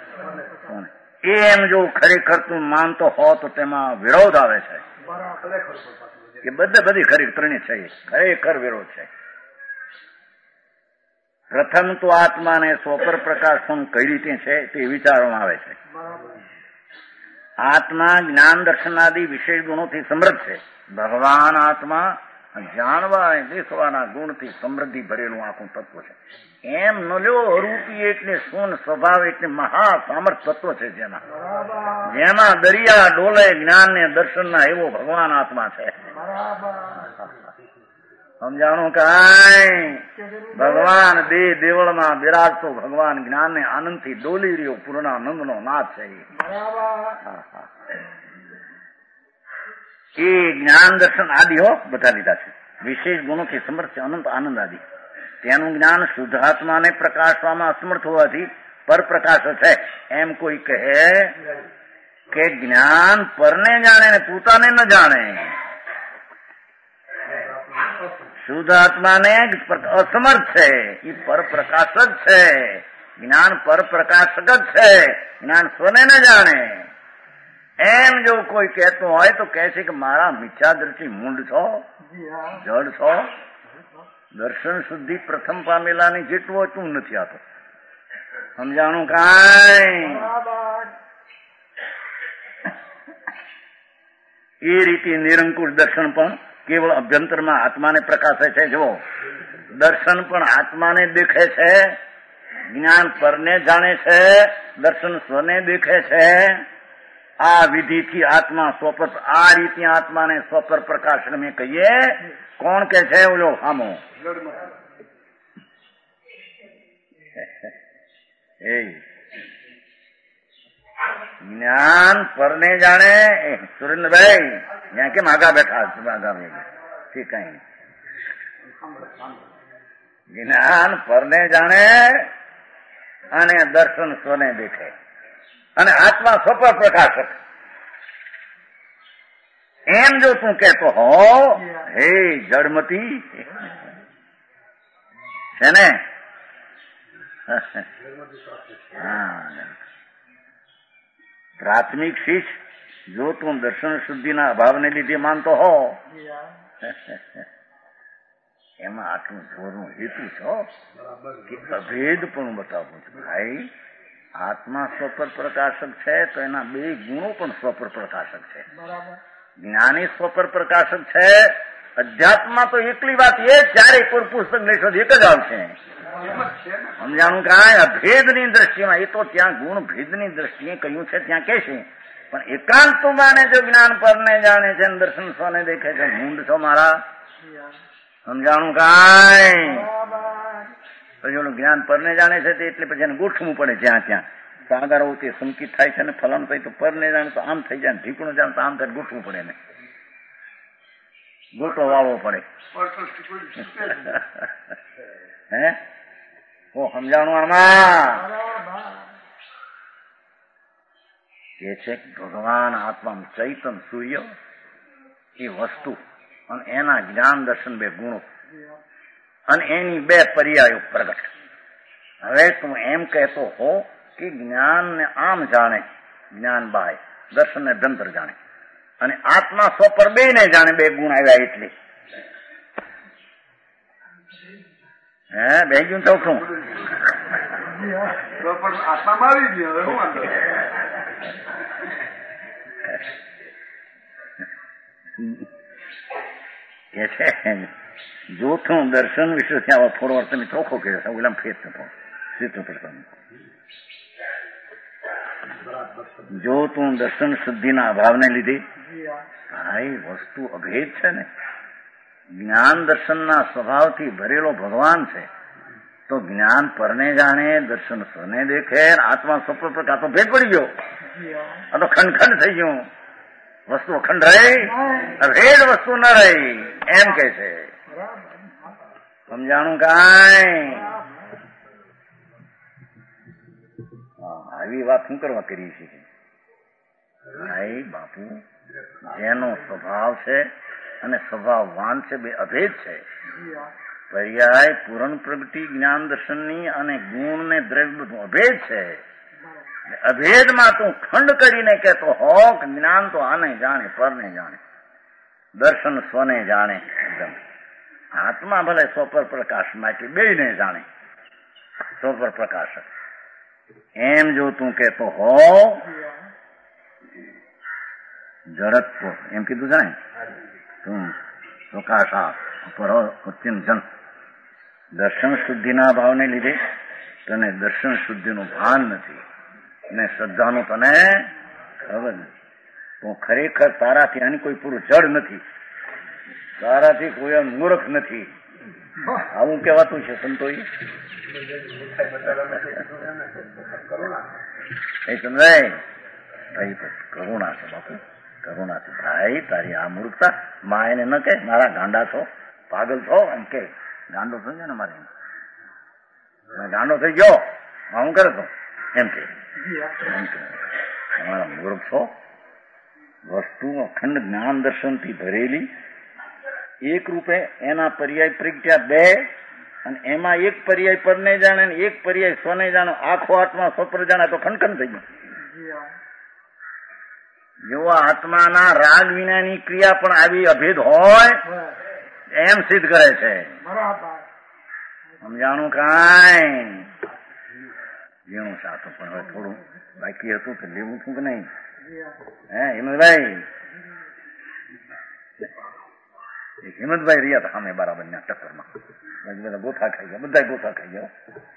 એમ જો ખરેખર તું માનતો હો તો તેમાં વિરોધ આવે છે કે બધી ખરી ત્રણેય છે ખરેખર વિરોધ છે. પ્રથમ તો આત્માને સ્વપર પ્રકાશ કઈ રીતે છે તે વિચારવામાં આવે છે. આત્મા જ્ઞાન દર્શનાદિ વિશેષ ગુણોથી સમૃદ્ધ છે. ભગવાન આત્મા જાણવા અને દેખવાના ગુણથી સમૃદ્ધિ ભરેલું આખું તત્વ છે. એમ ન લ્યો અરૂપી એટલે શૂન્ય સ્વભાવ એટલે મહા સામર્થ તત્વ છે જેમાં દરિયા ડોલે જ્ઞાન ને દર્શનના એવો ભગવાન આત્મા છે. સમજાણું કાંઈ ભગવાન દેવળમાં બિરાજતો ભગવાન જ્ઞાન ને આનંદથી ડોલી રહ્યો પૂર્ણાનંદ નો નાથ છે. એ જ્ઞાન દર્શન આદિ હો બધા લીધા છે. વિશેષ ગુણોથી સમર્થ છે. અનંત આનંદ આદિ તેનું જ્ઞાન શુદ્ધ આત્માને પ્રકાશવામાં અસમર્થ હોવાથી પરપ્રકાશ છે. એમ કોઈ કહે કે જ્ઞાન પરને જાણે ને પોતાને ન જાણે. શુદ્ધ આત્માને અસમર્થ છે. એ પરપ્રકાશ જ છે. જ્ઞાન પરપ્રકાશક જ છે. જ્ઞાન સ્વને ન જાણે. એમ જો કોઈ કહેતો હોય તો કહે છે કે મારા મિથ્યા દ્રષ્ટિ મૂંડ છો, જડ છો. દર્શન શુદ્ધિ પ્રથમ પામેલાની જેટલું હતું નથી આતો. સમજાણું કાંઈ? એ રીતે નિરંકુશ દર્શન પણ કેવળ અભ્યંતરમાં આત્માને પ્રકાશે છે. જો દર્શન પણ આત્માને દેખે છે, જ્ઞાન પરને જાણે છે, દર્શન સ્વને દેખે છે. આ વિધિથી આત્મા સ્વપર, આ રીતે આત્માને સ્વપર પ્રકાશ અમે કહીએ. કોણ કે છે? ઓલો હામો એ જ્ઞાન પરને જાણે. સુરેન્દ્રભાઈ ત્યાં કેમ આગા બેઠા? ઠીક કઈ જ્ઞાન પરને જાણે અને દર્શન સ્વને દેખે અને આત્મા સ્વપર પ્રકાશક. એમ જો તું કહેતો હો હે જડમતી છે ને, પ્રાથમિક શિષ્ય જો તું દર્શન શુદ્ધિના અભાવને લીધે માનતો હો, એમાં આટલું જોરનું હેતુ છો કે અભેદ પણ બતાવું છું. ભાઈ આત્મા સ્વપર પ્રકાશક છે તો એના બે ગુણો પણ સ્વપર પ્રકાશક છે. જ્ઞાની સ્વપર પ્રકાશક છે. અધ્યાત્મમાં તો એકલી વાત એ ચારે કોઈ પુસ્તક લેશો એક જ આવશે. સમજાણું કાંઈ? અભેદની દ્રષ્ટિમાં એ તો ત્યાં ગુણ ભેદની દ્રષ્ટિએ કહ્યું છે ત્યાં કે છે, પણ એકાંત માને જો જ્ઞાન પરને જાણે છે, દર્શન સ્વને દેખે છે, મૂંડ છો મારા. સમજાણું કાંઈ? પછી ઓલું જ્ઞાન પરને જાણે છે એટલે પછી એને ગોઠવું પડે જ્યાં ત્યાં. સાગર તે સંકિત થાય છે ને ફલાણું થાય તો પરને જાણે તો આમ થઈ જાય, ઢીકણું જાણે તો આમ થાય, ગોઠવું પડે ને ગોટો વાળવો પડે. હે ઓ સમજાણું? આમાં કે છે ભગવાન આત્મા ચૈતન સૂર્ય એ વસ્તુ અને એના જ્ઞાન દર્શન બે ગુણો અને એની બે પર્યાયો પ્રગટ. હવે તું એમ કહેતો હો કે જ્ઞાન ને આમ જાણે, જ્ઞાન બાય, દર્શન ને ભ્યંતર જાણે અને આત્મા સ્વપર બે ને જાણે. બે ગુણ આવ્યા એટલે હે બે ગયું તો શું આત્મા આવી ગયો. કે છે જોથું દર્શન વિશે ત્યાં થોડો વાર તમે ચોખ્ખો કર્યો છે. ઓલામ ફેર થતો સીધું પડતું. જો તું દર્શન શુદ્ધિના અભાવને લીધે ભાઈ વસ્તુ અભેદ છે ને, જ્ઞાન દર્શનના સ્વભાવથી ભરેલો ભગવાન છે તો જ્ઞાન પરને જાણે, દર્શન સ્વને દેખે, આત્મા સ્વપ્ન પ્રકાશ તો ભેદ પડી ગયો. આ તો ખંડ થઈ ગયું. વસ્તુ અખંડ રહી, અભેદ વસ્તુ ન રહી, એમ કે છે. સમજાણું કાંઈ? આવી વાત શું કરવા કરી છે? ભાઈ બાપુ, જેનો સ્વભાવ છે અને સ્વભાવવાન છે, બે અભેદ છે. પર્યાય પૂરણ પ્રગતિ જ્ઞાન દર્શનની અને ગુણ ને દ્રવ્ય બધું અભેદ છે. અભેદમાં તું ખંડ કરીને કહેતો હો કે જ્ઞાન તો આને જાણે, પરને જાણે, દર્શન સ્વને જાણે. એકદમ આત્મા ભલે સ્વપર પ્રકાશમાં કે બેયને જાણે, સ્વપર પ્રકાશક. એમ જો તું કહેતો હો, જડત્વ એમ કીધું છે ને, તું પ્રકાશા જન દર્શન શુદ્ધિના ભાવને લીધે તને દર્શન શુદ્ધિનું ભાન નથી ને શ્રદ્ધાનું તને ખબર નથી. તું ખરેખર તારાથી આની કોઈ પૂરું જડ નથી, તારાથી કોઈ મૂર્ખ નથી. આવું કહેવાતું છે સંતોઈ. એ સમજાય ભાઈ, કરુણા છે બાપુ, કરુણા છે. ભાઈ તારી આ મૂર્ખતા માં એને ન કહે મારા ગાંડા છો, પાગલ છો, એમ કે ગાંડો સમજે ને મારે ગાંડો થઈ ગયો હું કરે તો એમ કે તમારા મૂર્ખ છો. વસ્તુ અખંડ જ્ઞાન દર્શનથી ભરેલી એક રૂપે એના પર્યાય પ્રગટ્યા બે, અને એમાં એક પર્યાય પરને જાણે ને એક પર્યાય સ્વને જાણો. આખો આત્મા સ્વપર જાણે તો ખંડ થઈ ગયો. જો આત્માના રાગ વિનાની ક્રિયા પણ આવી અભેદ હોય એમ સિદ્ધ કરે છે. સમજાણું કાંઈ? જેવું સાચું પણ હવે થોડું બાકી હતું કે લેવું છું કે નહીં? હિંમતભાઈ રહ્યા હતા સામે બરાબર ના ટક્કરમાં, બધા ગોથા ખાઈ ગયા, બધા ગોથા ખાઈ ગયા.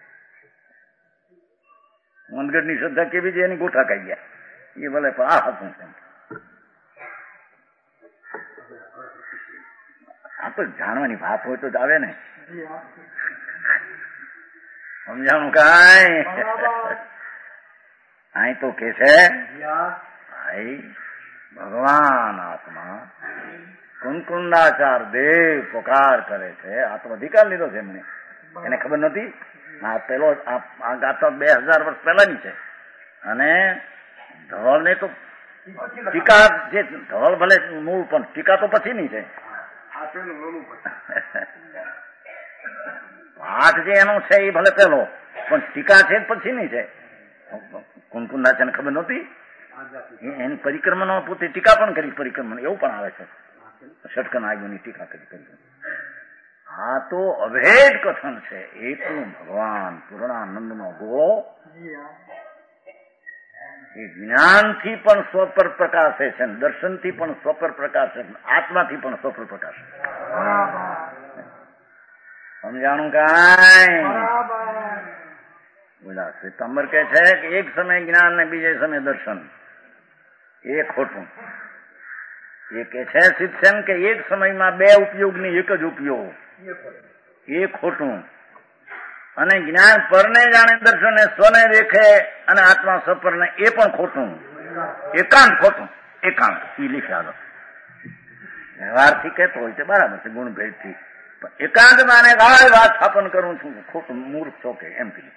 મનગઢની શ્રદ્ધા કેવી છે એની ગોથા ખાઈ ગયા. એ ભલે આ હતું છે. આ તો જાણવાની વાત હોય તો જ આવે ને. સમજાણું કાંઈ? અહીં તો કે છે ભાઈ ભગવાન આત્મા કુંકુંદાચાર દેવ પોકાર કરે છે. આ તો અધિકાર લીધો છે એમને, એને ખબર નથી. આ પેલો આ ગાથા 2000 વર્ષ પહેલાની છે. અને ધવલને તો ટીકા જે ધવલ ભલે મૂળ પણ ટીકા તો પછીની છે. પાઠ જે એનો છે એ ભલે પેલો, પણ ટીકા છે પછીની છે. કુંકુંદાચાર્યને ખબર નહોતી, એની પરિક્રમા પોતે ટીકા પણ કરી, પરિક્રમા એવું પણ આવે છે. ષટકન આગળની ટીકા કરી. આ તો અભેદ કથન છે. એટલું ભગવાન પૂર્ણાનંદનો ગોળો એ જ્ઞાનથી પણ સ્વપર પ્રકાશે છે, દર્શનથી પણ સ્વપર પ્રકાશે, આત્માથી પણ સ્વપર પ્રકાશે. સમજાણું કાંઈ? બોલા શ્વેતાંબર કહે છે કે એક સમય જ્ઞાન ને બીજે સમય દર્શન, એ ખોટું. એ કે છે શિક્ષણ કે એક સમયમાં બે ઉપયોગની એક જ ઉપયોગ, એ ખોટું. અને જ્ઞાન પરને જાણે દર્શને સ્વને દેખે અને આત્મા સપરને, એ પણ ખોટું. એકાંત ખોટું, એકાંત એ લીખ્યા વ્યવહારથી કહેતો હોય તે બરાબર છે, ગુણ ભેદથી. પણ એકાંતમાં વાત સ્થાપન કરું છું, ખોટું મૂર્ખ છો કે એમ કહ્યું.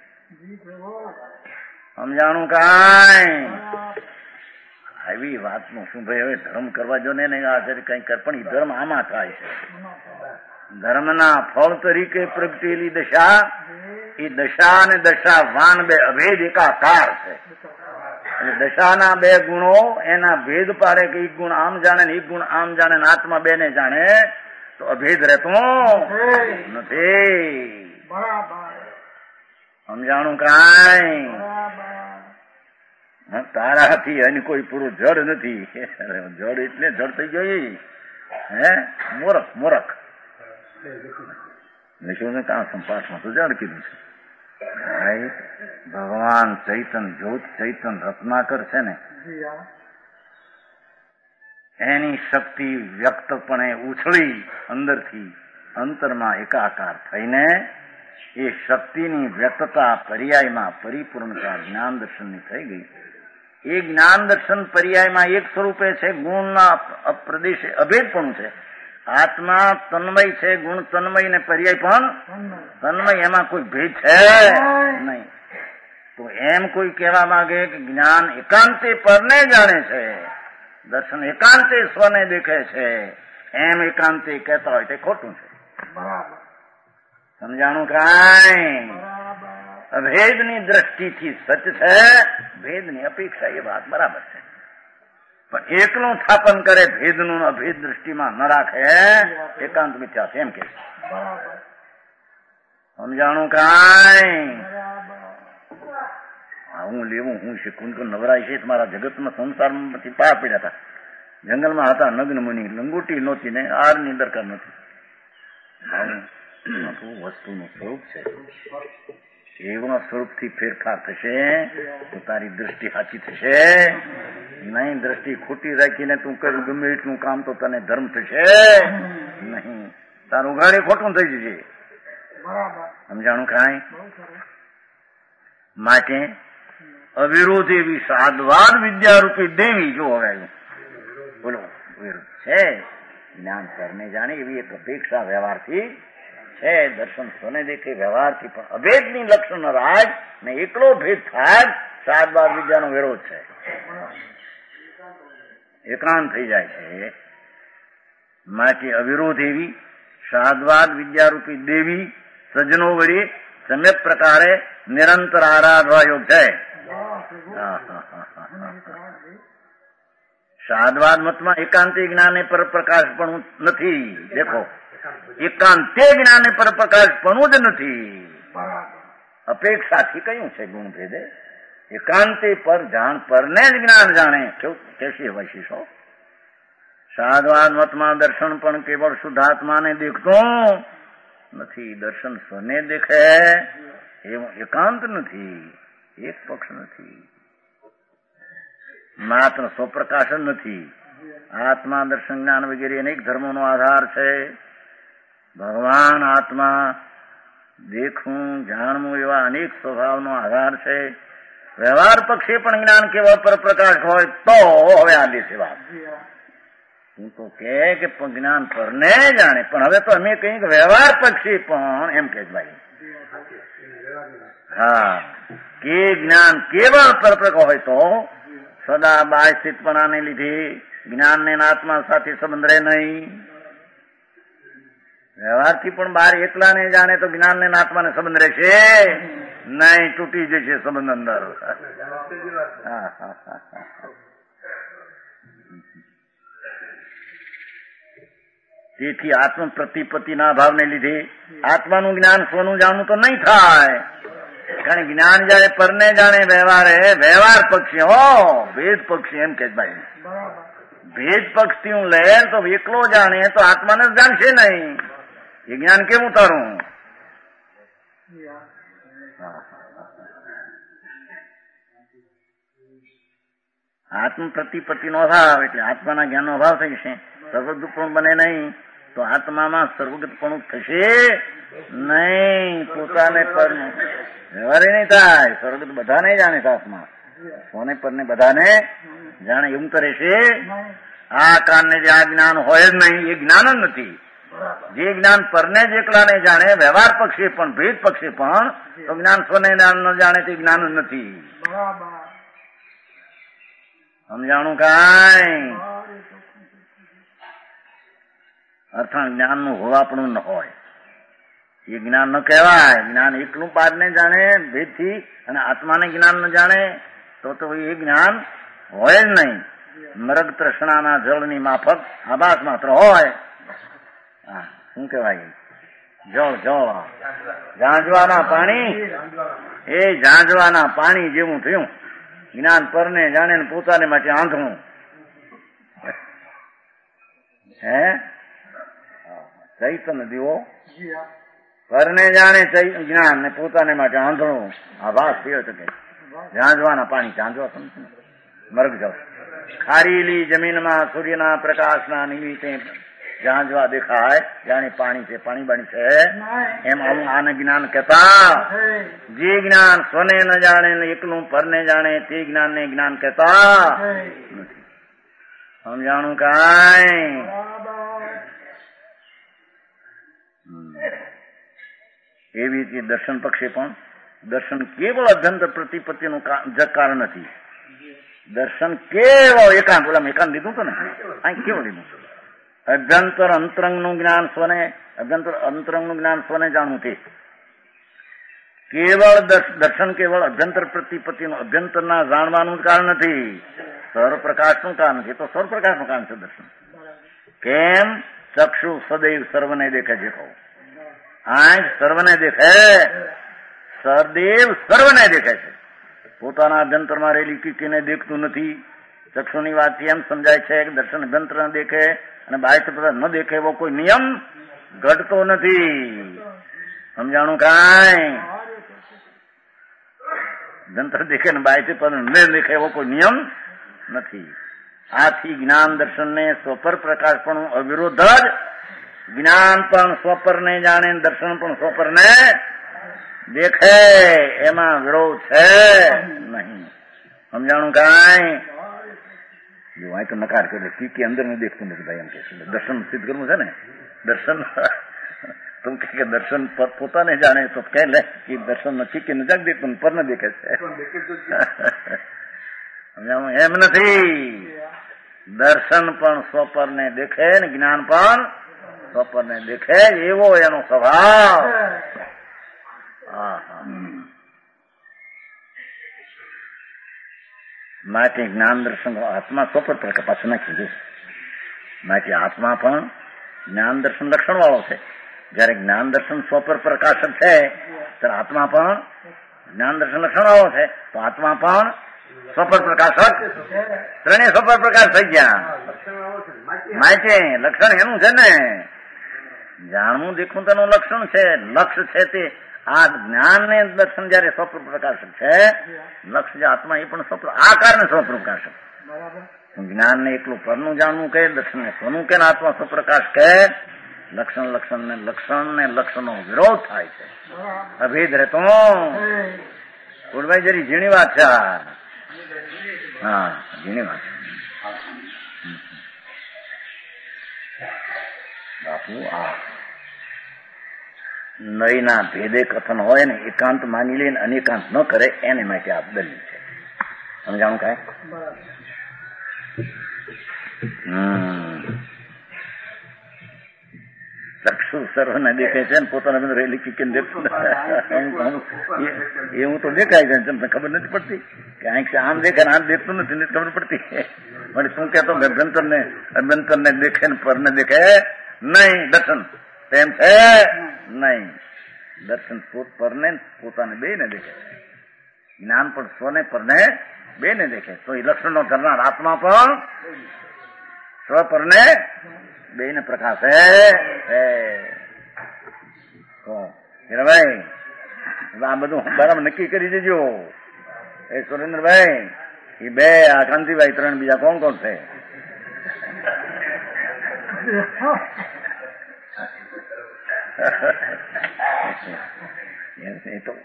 સમજાણું કાંઈ? આવી વાતનું શું ભાઈ? હવે ધર્મ કરવા જો ને આચાર્ય કઈ કર, પણ એ ધર્મ આમાં થાય છે. ધર્મના ફળ તરીકે પ્રગટેલી દશા, એ દશા અને દશાવાન બે અભેદ એકાકાર છે. દશાના બે ગુણો એના ભેદ પાડે કે એક ગુણ આમ જાણે ને એક ગુણ આમ જાણે ને આત્મા બે ને જાણે તો અભેદ રહેતો નથી. સમજાણું કાંઈ? તારાથી એની કોઈ પૂરું જડ નથી. જડ એટલે જડ થઈ ગઈ. મોરખ મોરખ કાં સંપાસમાં તો જડ કીધું છે. ભાઈ ભગવાન ચૈતન જ્યોત ચૈતન રત્નાકર છે ને, એની શક્તિ વ્યક્તપણે ઉછળી અંદરથી અંતરમાં એકાકાર થઈને એ શક્તિની વ્યક્તતા પર્યાયમાં પરિપૂર્ણતા જ્ઞાન દર્શનની થઈ ગઈ. એ જ્ઞાન દર્શન પર્યાયમાં એક સ્વરૂપે છે, ગુણના પ્રદેશે અભેદપણું છે. આત્મા તન્મય છે, ગુણ તન્મય ને પર્યાય પણ તન્મય, એમાં કોઈ ભેદ છે નહીં. તો એમ કોઈ કહેવા માંગે કે જ્ઞાન એકાંતે પરને જાણે છે, દર્શન એકાંતે સ્વને દેખે છે, એમ એકાંતે કહેતા હોય તે ખોટું છે. સમજાણું કાંઈ? અભેદની દ્રષ્ટિથી સચ છે, ભેદની અપેક્ષા એ વાત બરાબર છે. પણ એકલું સ્થાપન કરે ભેદનું અભેદ દ્રષ્ટિમાં ન રાખે, એકાંત મિથ્યા છે એમ કે. સમજાણું કાંઈ? હું લેવું હું શીખું નવરાય છે. તમારા જગતમાં સંસારમાંથી પાર પડ્યા હતા, જંગલમાં હતા નગ્ન મુનિ, લંગોટી નહોતી ને આરની દરકાર નથી. વસ્તુનું સ્વરૂપ છે, એવા સ્વરૂપથી ફેરફાર થશે તો તારી દ્રષ્ટિ સાચી થશે નહીં. દ્રષ્ટિ ખોટી રાખીને તું કર્યું ગમે એટલું કામ તો તને ધર્મ થશે નહીં, તારું ઉઘાડી ખોટું થઈ જશે. સમજાણું કાંઈ? માટે અવિરોધ એવી સાધવાદ વિદ્યારૂપી દેવી જો હવે બોલો વિરોધ છે. જ્ઞાન કરને જાણે એવી એક અપેક્ષા વ્યવહારથી છે. દર્શન સ્વને દેખે વ્યવહારથી પણ અભેદની લક્ષણ રાજ ને એકલો ભેદ થાય, સાધવાદ વિદ્યાનો વિરોધ છે, એકાંત થઈ જાય છે. માટે અવિરોધ એવી સાધવાદ વિદ્યારૂપી દેવી સજ્જનો વળી સમ્યક પ્રકારે નિરંતર આરાધવા યોગ છે. સાધવાદ મતમાં એકાંતે જ્ઞાને પર પ્રકાશ પણ નથી. દેખો, એકાંતે જ્ઞાને પર પ્રકાશ પણ જ નથી. અપેક્ષાથી કયું છે ગુણ ભેદે? એકાંતે પર જાણ પરને જ જ્ઞાન જાણે કેસી વૈશિષો. સાધવાદ મતમાં દર્શન પણ કેવળ શુદ્ધાત્માને દેખતું નથી, દર્શન સ્વને દેખે એવું એકાંત નથી, એક પક્ષ નથી, માત્ર સ્વપ્રકાશન નથી. આત્મા દર્શન જ્ઞાન વગેરે અનેક ધર્મોનો આધાર છે. ભગવાન આત્મા દેખવું જાણવું એવા અનેક સ્વભાવનો આધાર છે. વ્યવહાર પક્ષે પણ જ્ઞાન કેવળ પર પ્રકાશ હોય તો હવે આ દેશે વાત. હું તો કે જ્ઞાન પરને જાણે, પણ હવે તો અમે કહીએ કે વ્યવહાર પક્ષી પણ એમ કે ભાઈ. હા, કે જ્ઞાન કેવળ પરપ્રક હોય તો સદા બાહ્ય સ્થિતપણાને લીધે જ્ઞાનને આત્મા સાથે સંબંધ રહે નહીં. વ્યવહારથી પણ બહાર એકલાને જાણે તો જ્ઞાનને આત્માને સંબંધ રહેશે નહીં, તૂટી જશે સંબંધ અંદર. તેથી આત્મ પ્રતિપત્તિના ભાવને લીધે આત્માનું જ્ઞાન સ્વનું જાણવું તો નહીં થાય. કારણ જ્ઞાન જયારે પરને જાણે વ્યવહાર પક્ષી હો, ભેદ પક્ષી એમ કે ભાઈ. ભેદ પક્ષથી હું લે તો એકલો જાણે તો આત્માને જ જાણશે નહીં. એ જ્ઞાન કેવું તારું? આત્મ પ્રતિપત્તિનો અભાવ એટલે આત્માના જ્ઞાનનો અભાવ થઈ જશે. સર્વગત પણ બને નહીં તો આત્મામાં સર્વગત પણ થશે નહીં. પોતાને પર વ્યવહારે નહીં થાય. સર્વગત બધાને જાણે છે આત્મા, સોને પરને બધાને જાણે એવું તો રહેશે. આ કારણે જે આ જ્ઞાન હોય જ નહીં એ જ્ઞાન જ નથી. જે જ્ઞાન પરને જ એકલાને જાણે વ્યવહાર પક્ષે પણ ભેદ પક્ષે પણ તો જ્ઞાન સ્વને ન જાણે તે જ્ઞાન જ નથી. સમજાણું કાંઈ? અર્થાત જ્ઞાન નું હોવાપણું ન હોય એ જ્ઞાન ન કહેવાય. જ્ઞાન એકલું પાદને જાણે ભેદથી અને આત્માને જ્ઞાન ન જાણે તો એ જ્ઞાન હોય જ નહીં. મરગ તૃષ્ણાના જળની માફક આભાસ માત્ર હોય. શું કેવાય? જળ ઝાંઝવાના પાણી, એ ઝાંઝવાના પાણી જેવું થયું. જ્ઞાન પરને જાણે ને પોતાને માટે આંધળું. હે ચૈતન્ય દીવો પરને જાણે જ્ઞાન ને પોતાને માટે આંધળું. આભાસ થયો શકે. ઝાંઝવાના પાણી ઝાંઝવા મરગ જળ ખારીલી જમીનમાં સૂર્યના પ્રકાશના નિમિત્તે જ્યાં જોવા દેખાય જાણે પાણી છે, પાણી બાણી છે એમ આવું આને જ્ઞાન કહેતા. જે જ્ઞાન સ્વને ન જાણે ને એકલું પરને જાણે તે જ્ઞાનને જ્ઞાન કહેતા નથી. સમજાણું કાંઈ? એવી રીતે દર્શન પક્ષે પણ દર્શન કેવળ અભ્યંતર પ્રતિપત્તિનું કારણ નથી. દર્શન કેવળ એકાંત, ઓલા એકાંત લીધું હતું ને, અહીં કેવળ લીધું અભ્યંતર અંતરંગનું જ્ઞાન સ્વને, અભ્યંતર અંતરંગનું જ્ઞાન સ્વને જાણવું તે કેવળ દર્શન કેવળ અભ્યંતર પ્રતિપત્તિનું અભ્યંતરના જાણવાનું કારણ નથી, સર્વપ્રકાશનું કારણ છે. તો સર્વપ્રકાશનું કારણ છે દર્શન. કેમ? ચક્ષુ સદૈવ સર્વને દેખે છે. કહું આંખ સર્વને દેખે, સદૈવ સર્વને દેખે છે. પોતાના અભ્યંતરમાં રહેલી કીકીને દેખતું નથી. ચક્ષુની વાતથી એમ સમજાય છે કે દર્શન અભ્યંતર દેખે અને બાહ્ય ન દેખે એવો કોઈ નિયમ ઘટતો નથી. સમજાણું કાંઈ? અભ્યંતર દેખે ને બાહ્ય ન દેખે એવો કોઈ નિયમ નથી. આથી જ્ઞાન દર્શનને સ્વપર પ્રકાશ પણ અવિરોધ જ. જ્ઞાન પણ સ્વપરને જાણે, દર્શન પણ સ્વપરને દેખે, એમાં વિરોધ છે નહીં. સમજાણું કાંઈ? જો અહીં તો નકાર કરે કે અંદર ને દેખતું નથી ભાઈ, એમ કે દર્શન સિદ્ધ કરવું છે ને. દર્શન તું કે દર્શન પોતાને જાણે તો કહે લે કે દર્શન નથી કે નજાક દેખતું પર ન દેખે છે. સમજાણું? એમ નથી. દર્શન પણ સ્વપરને દેખે ને જ્ઞાન પણ સ્વપરને દેખે, એવો એનો સ્વભાવ. માટે જ્ઞાન દર્શન આત્મા સ્વપર પ્રકાશ પાછું નાખી દે. માટે આત્મા પણ જ્ઞાન દર્શન લક્ષણ વાળો છે. જયારે જ્ઞાન દર્શન સ્વપર પ્રકાશક છે ત્યારે આત્મા પણ જ્ઞાન દર્શન લક્ષણ વાળો છે. તો આત્મા પણ સ્વપર પ્રકાશક, ત્રણેય સ્વપર પ્રકાશ થઈ ગયા. માટે લક્ષણ એનું છે ને, જાણવું દેખવું તેનું લક્ષણ છે. લક્ષ છે તે આ જ્ઞાન ને દર્શન જયારે સ્વપ્ર પ્રકાશક છે, લક્ષ જે આત્મા એ પણ સ્વપ્ર આકાર ને સ્વપ્ર પ્રકાશક. જ્ઞાન ને એકલું પરનું જાણવું કે, દર્શન ને સ્વનું કે, આત્મા સ્વપ્રકાશ કે, લક્ષણ લક્ષણ ને લક્ષણનો વિરોધ થાય છે. અભેદ રહેતો કુળભાઈ જરી ઝીણી વાત છે. હા, ઝીણી વાત બાપુ. આ નયના ભેદે કથન હોય ને, એકાંત માની લે ને અનેકાંત ન કરે, એને માટે આ દલીલ છે. સમજાણું કાંઈ? ચક્ષુ સર્વને દેખે છે ને પોતાના અંદર રહેલી કિકેન દેખતું એવું તો દેખાય છે. તમને ખબર નથી પડતી કે આંખ આમ દેખે ને આમ દેખતું નથી, ખબર પડતી. મને શું કહેતો અભ્યંતર ને દેખે ને પરને દેખે નહીં. દર્શન તેમ છે નહીં. દર્શન પરને પોતાને બે ને દેખે, જ્ઞાન પણ સ્વને પરને બે ને દેખે. તો એ લક્ષણનો ધરનાર આત્મા પણ સ્વ પરને બે ને પ્રકાશે. ભાઈ આ બધું બરાબર નક્કી કરી દેજો. એ સુરેન્દ્રભાઈ, એ બે આ કાંતિભાઈ, ત્રણ બીજા કોણ કોણ છે? એ તો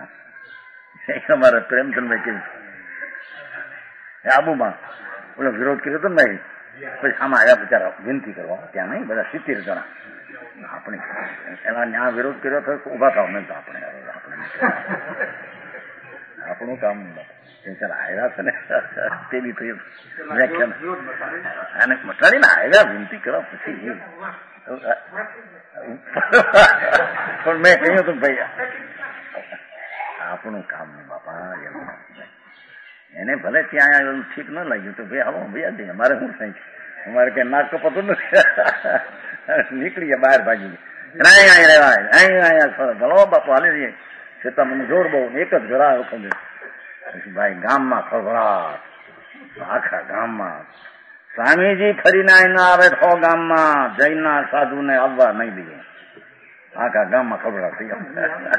અમારા પ્રેમચંદભાઈ કેવું આબુમાં ઓલો વિરોધ કર્યો હતો ને ભાઈ, પછી આમાં આવ્યા બિચારા વિનંતી કરવા. ત્યાં નહીં, બધા 70 જણા. આપણે એના ન્યા વિરોધ કર્યો તો ઉભા થાવ નહીં. તો આપણે આપણું કામ આવ્યા છે ને પેલી તો વ્યાખ્યાન અને મટાડીને આવ્યા વિનંતી કરવા પછી પણ મેં કહ્યું હતું ભાઈ આપણું કામ નહીં બાપા. એને ભલે ત્યાં એવું ઠીક ન લાગ્યું તો ભાઈ આવો ભાઈ જઈએ. અમારે શું થાય છે? અમારે કઈ નાક કપાતું નથી. નીકળી ગયા બહાર ભાગી. ભલો બાપુ હાલે જઈએ. છતાં મને જોર બહુ એક જ ઘરા વખતે પછી ભાઈ ગામમાં ખળભળાટ, આખા ગામમાં. સ્વામીજી ફરીને ના આવે તો ગામમાં જૈનના સાધુને આવવા નહીં દે. આખા ગામમાં ખળભળાટ થઈ ગયો.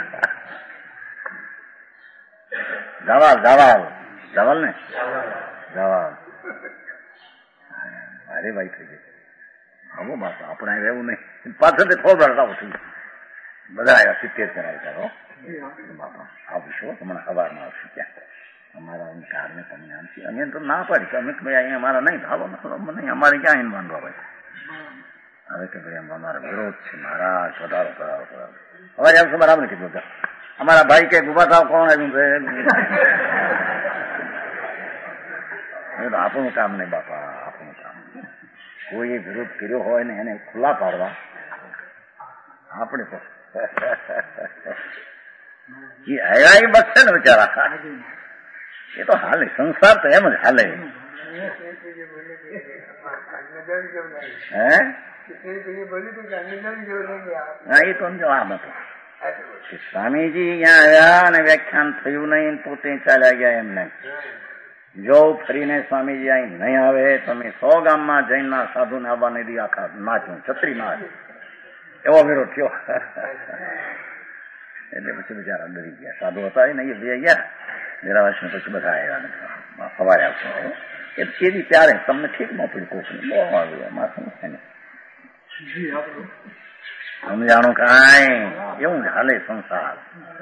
જવાલ ને જવાલ અરે ભાઈ થઈ ગઈ. આવો બાપા આપણે રહેવું નહીં પાછળથી થોડા થઈ બધા આવ્યા 70 કરાવી બાપા આવીશું હમણાં સવારમાં આવશું ત્યાં અમારા કારને તમે આમથી અમે તો ના પાડી અમે ભાઈ અહીંયા અમારા નહીં ધાબો નહીં અમારે ક્યાં એને બાંધવા ભાઈ હવે કે ભાઈ અમારા વિરોધ છે મહારાજ વધારો કરાવો હવે આવશે બરાબર કીધું અમારા ભાઈ કે ઉભા થાવ કોણ આવ્યું છે આપણું કામ નહીં બાપા આપણું કામ કોઈએ વિરોધ કર્યો હોય ને એને ખુલ્લા પાડવા આપણે તો એ આવ્યા એ બસ છે ને બિચારા એ તો હાલે સંસાર તો એમ જ હાલે હા એ તો આમ હતું સ્વામીજી અહીંયા આવ્યા અને વ્યાખ્યાન થયું નહીં પોતે ચાલ્યા ગયા એમ નહીં જો ફરીને સ્વામીજી અહીં નહીં આવે તમે 100 ગામમાં જૈનના સાધુને આવવા નહીં દી આખા નાચ્યું છત્રી નાચ એવો વિરોધ થયો એટલે પછી બિચારા ડરી ગયા સાધુ હતા ને એ બે ગયા વેરાવાસ પછી બધા આવ્યા સવારે આવશો એ સીધી ત્યારે તમને ઠીક મોકલી કોકને બહુ આવ્યું એમાં શું છે ને સમજાણું કાંઈ એવું જ હાલે સંસાર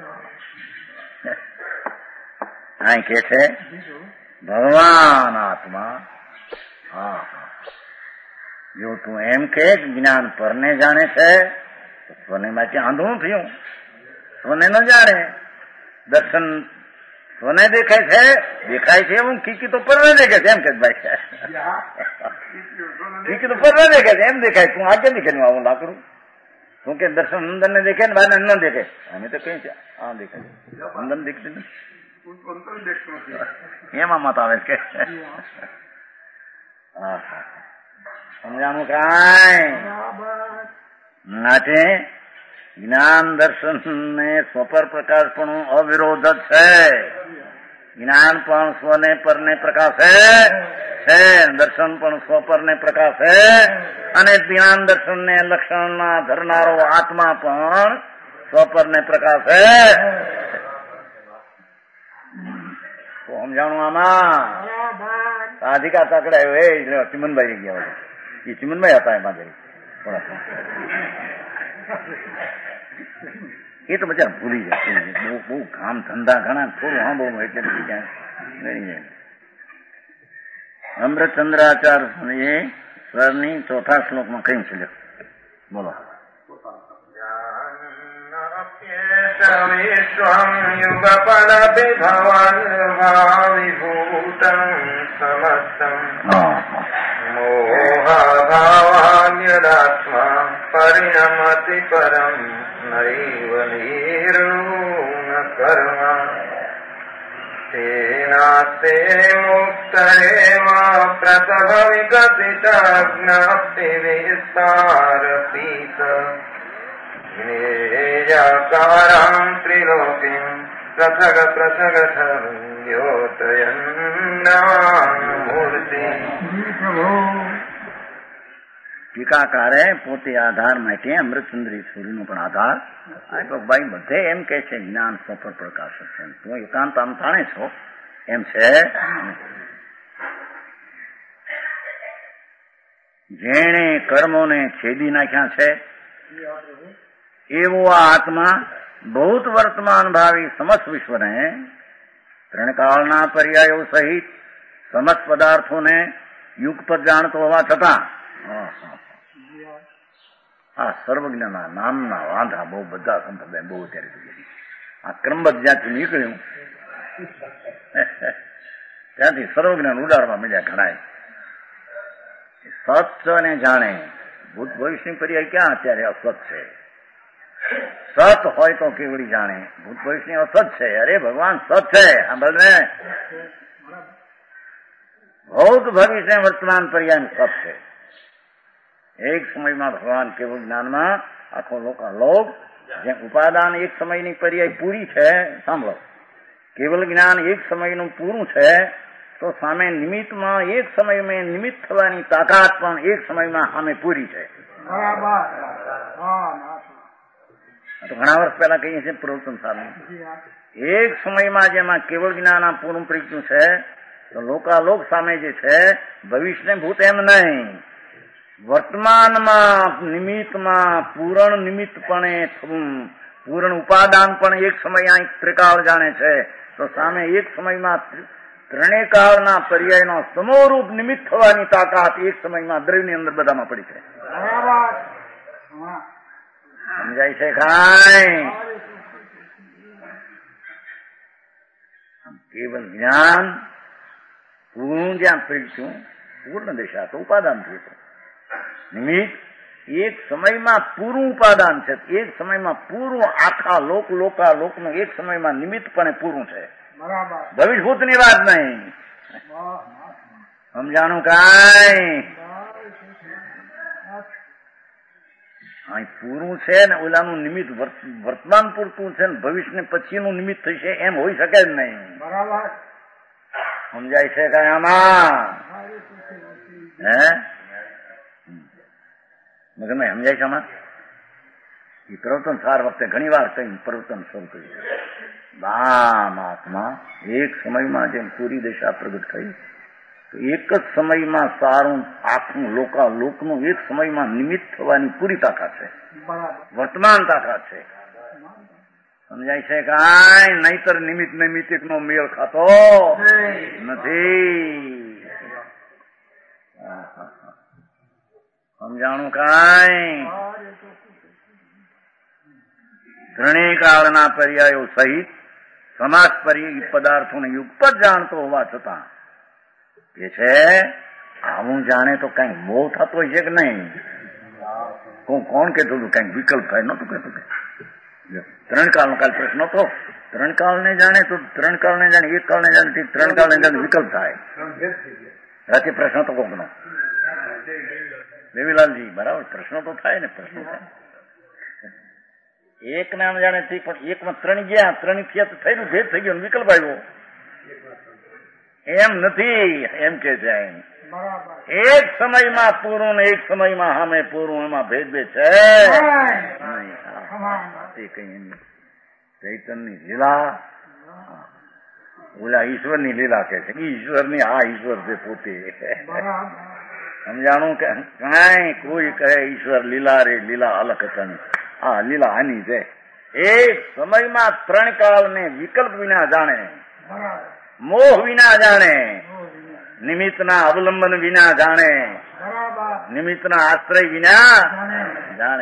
કાંઈ કે છે ભગવાન આત્મા હા જો તું એમ કે જ્ઞાન પરને જાણે છે તો સ્વને માંથી આંધળું થયું સ્વને ન જાણે દર્શન સ્વને દેખાય છે એવું કીકી તો પરને દેખે છે એમ કે ભાઈ કીકી તો પરને દેખે છે એમ દેખાય તું આજે દેખે આવું લાકડું તું કે દર્શન નંદન ને દેખે ને બાને ન દેખે અમે તો કઈ છે આ દેખાય નંદન દેખતી નથી એમાં મત આવે કે સમજાણું કાંઈ માટે જ્ઞાન દર્શન ને સ્વપર પ્રકાશ પણ અવિરોધ જ છે જ્ઞાન પણ સ્વને પરને પ્રકાશે છે દર્શન પણ સ્વપર ને પ્રકાશે અને જ્ઞાન દર્શન ને લક્ષણના ધરનારો આત્મા પણ સ્વપર ને પ્રકાશે સમજાણું આમાં સાધિકા તકડાયો એ ચિમનભાઈ ગયા બધા એ ચિમનભાઈ હતા એમાં જઈ એ તો બધા ભૂલી જાય બહુ કામ ધંધા ઘણા થોડું સાંભળવું એટલે બધી ક્યાં ગણી જાય અમૃતચંદ્રાચાર્ય સ્વરની 4થા શ્લોકમાં કઈ છે બોલો વિશ્વમ યુગપદ વિભવન ભાવિભૂતં સમસ્તં મોહભાવાન્યદાત્મા પરિણમતિ પરમ નૈવ નિર્ણુન કર્મ તેનાસ્તે મુક્તરેવ પ્રસવ વિકસિત જ્ઞાપ્તિ વિસ્તારપીત જ્ઞેયકારં ત્રિલોકીં પૃથગ મૂર્તિ ટીકાકારે પોતે આધાર માટે અમૃતચંદ્રી સૂર્યનો પણ આધાર ભાઈ બધે એમ કે છે જ્ઞાન સ્વપર પ્રકાશ છે તું એકાંત આમ જાણે છો એમ છે જેણે કર્મોને છેદી નાખ્યા છે એવો આ આત્મા ભૂત વર્તમાન ભાવી સમસ્ત વિશ્વને ત્રણકાળના પર્યાયો સહિત સમસ્ત પદાર્થોને યુગપદ જાણતો હોવા છતાં આ સર્વજ્ઞના નામના વાંધા બહુ બધા સંપ્રદાય બહુ અત્યારે સુધી આ ક્રમબદ્ધ જ્યાંથી નીકળ્યું ત્યાંથી સર્વજ્ઞાન ઉડાડવા મળ્યા ઘણા સત્યને જાણે ભૂત ભવિષ્યની પર્યાય ક્યાં અત્યારે અસત છે સત હોય તો કેવડી જાણે ભૂત ભવિષ્યની અસત છે અરે ભગવાન સત છે સાંભળને ભૌત ભવિષ્ય વર્તમાન પર્યાય સત છે એક સમયમાં ભગવાન કેવળ જ્ઞાનમાં આખો લોક જે ઉપાદાન એક સમયની પર્યાય પૂરી છે સાંભળો કેવળ જ્ઞાન એક સમયનું પૂરું છે તો સામે નિમિત્તમાં એક સમયમાં નિમિત્ત થવાની તાકાત પણ એક સમયમાં સામે પૂરી છે તો ઘણા વર્ષ પહેલા કહીએ છીએ પ્રવચન સામે એક સમયમાં જેમાં કેવળ જ્ઞાન પૂરું પ્રગટ્યું છે તો લોકાલોક સામે જે છે ભવિષ્ય ભૂત એમ નહીં વર્તમાનમાં નિમિત્તમાં પૂરણ નિમિત્તપણે થવું, પૂરણ ઉપાદાન પણ એક સમય અહીં ત્રિકાળ જાણે છે, તો સામે એક સમયમાં ત્રણેય કાળના પર્યાયનો સમોરૂપ નિમિત્ત થવાની તાકાત એક સમયમાં દ્રવ્યની અંદર બધામાં પડી છે. સમજાય છે કાંઈ? કેવલ જ્ઞાન પૂરું જ્યાં પીડશું પૂર્ણ દિશા તો ઉપાદાન થયું છે. નિમિત્ત એક સમયમાં પૂરું ઉપાદાન છે, એક સમયમાં પૂરું આખા લોકનું એક સમયમાં નિમિત્તપણે પૂરું છે. ભવિષ્યભૂતની વાત નહીં. સમજાણું કાંઈ? અહીં પૂરું છે ને ઓલાનું નિમિત્ત વર્તમાન પૂરતું છે ને ભવિષ્ય પછીનું નિમિત્ત થશે એમ હોઈ શકે જ નહીં. સમજાય છે કાંઈ આમાં? હે મગર મેં સમજાય છે આમાં? એ પ્રવર્તન સાર વખતે ઘણી વાર કઈ પ્રવર્તન શરૂ કર્યું. આત્મા એક સમયમાં જેમ પૂરી દિશા પ્રગટ થઈ, તો એક જ સમયમાં સારું આખું લોકનું એક સમયમાં નિમિત્ત થવાની પૂરી તાકાત છે, વર્તમાન તાકાત છે. સમજાય છે કાંઈ? નહીતર નિમિત્ત નૈમિત્તિકનો મેળ ખાતો નથી. સમજાણું કાંઈ? ત્રણેય કાળના પર્યાયો સહિત સમાજ પદાર્થોને યુગપત જાણતો હોવા છતાં એ છે આવું જાણે તો કઈક મોહ થતો હોય છે કે નહીં? કોણ કહેતું હતું કઈક વિકલ્પ થાય? નતું કહેતું કે ત્રણ કાળનો કાલ પ્રશ્ન હતો. ત્રણ કાળને જાણે તો ત્રણ કાળને જાણે, એક કાળને જાણે, ત્રણ કાળને જાણે વિકલ્પ થાય. રાતે પ્રશ્ન તો કોકનો દેવીલાલજી બરાબર પ્રશ્ન તો થાય ને, પ્રશ્ન થાય. એક નામ જાણે થી પણ એકમાં ત્રણ ગયા, ત્રણ થયા તો થયેલું ભેદ થઈ ગયો, વિકલ્પ આવ્યો. એમ નથી, એમ કે છે એક સમયમાં પૂરું ને એક સમયમાં સામે પૂરું, એમાં ભેદ છે. ચૈતનની લીલા ઓલા ઈશ્વરની લીલા કે છે, ઈશ્વરની આ ઈશ્વર છે પોતે. સમજાણું કે કાંઈ? કોઈ કહે ઈશ્વર લીલા રે લીલા અલગ કણી, આ લીલા આની છે. એક સમયમાં ત્રણ કાળને વિકલ્પ વિના જાણે, મોહ વિના જાણે, નિમિત્તના અવલંબન વિના જાણે, નિમિત્તના આશ્રય વિના જાણે.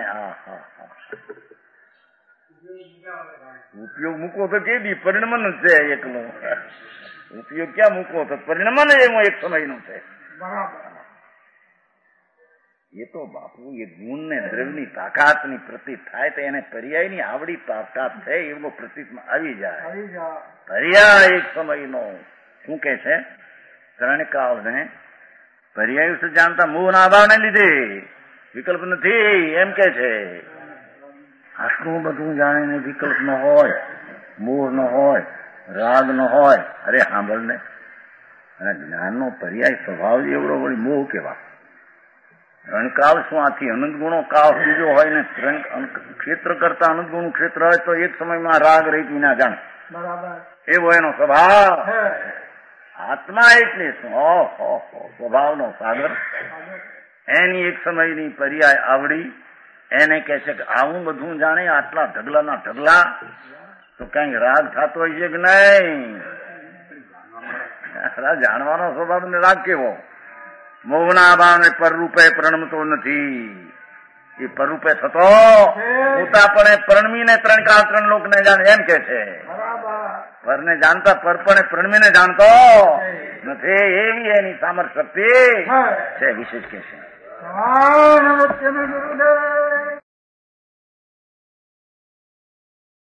ઉપયોગ મૂકો તો કેદી પરિણમન છે એકનું. ઉપયોગ ક્યાં મૂકો તો પરિણમન એમાં એક સમયનું છે. એ તો બાપુ એ ગુણ ને દ્રવ્યની તાકાતની પ્રતીત થાય તો એને પર્યાયની આવડી તાકાત છે એવો પ્રતીતમાં આવી જાય. પર્યાય એક સમયનો શું કે છે? ત્રણ કાળને પર્યાય છે જાણતા મોહના અભાવને લીધે વિકલ્પ નથી એમ કે છે. આટલું બધું જાણીને વિકલ્પ ન હોય, મોહ ન હોય, રાગ ન હોય, અરે સાંભળ ને, અને જ્ઞાનનો પર્યાય સ્વભાવ એવડો વળી મોહ કેવા? ત્રણ કાળ શું આથી અનંત ગુણો કાળ બીજો હોય ને, ત્રણ ક્ષેત્ર કરતા અનંત ગુણું ક્ષેત્ર હોય તો એક સમયમાં રાગ રહિત વિના જાણે, એવો એનો સ્વભાવ. આત્મા એટલે શું? સ્વભાવનો સાગર. એની એક સમયની પર્યાય આવડી એને કહે છે કે આવું બધું જાણે, આટલા ઢગલાના ઢગલા, તો કઈ રાગ થતો હોય છે કે નહીં? જાણવાનો સ્વભાવ ને રાગ કેવો? મોહના ભાવને પરરૂપે પ્રણમતો નથી. એ પરરૂપે થતો પોતાપણે પ્રણમીને ત્રણ કાળ ત્રણ લોક ને જાણે એમ કે છે. પરને જાણતા પરપણે પ્રણમીને જાણતો નથી, એવી એની સામર્થ્ય શક્તિ છે. વિશેષ કે છે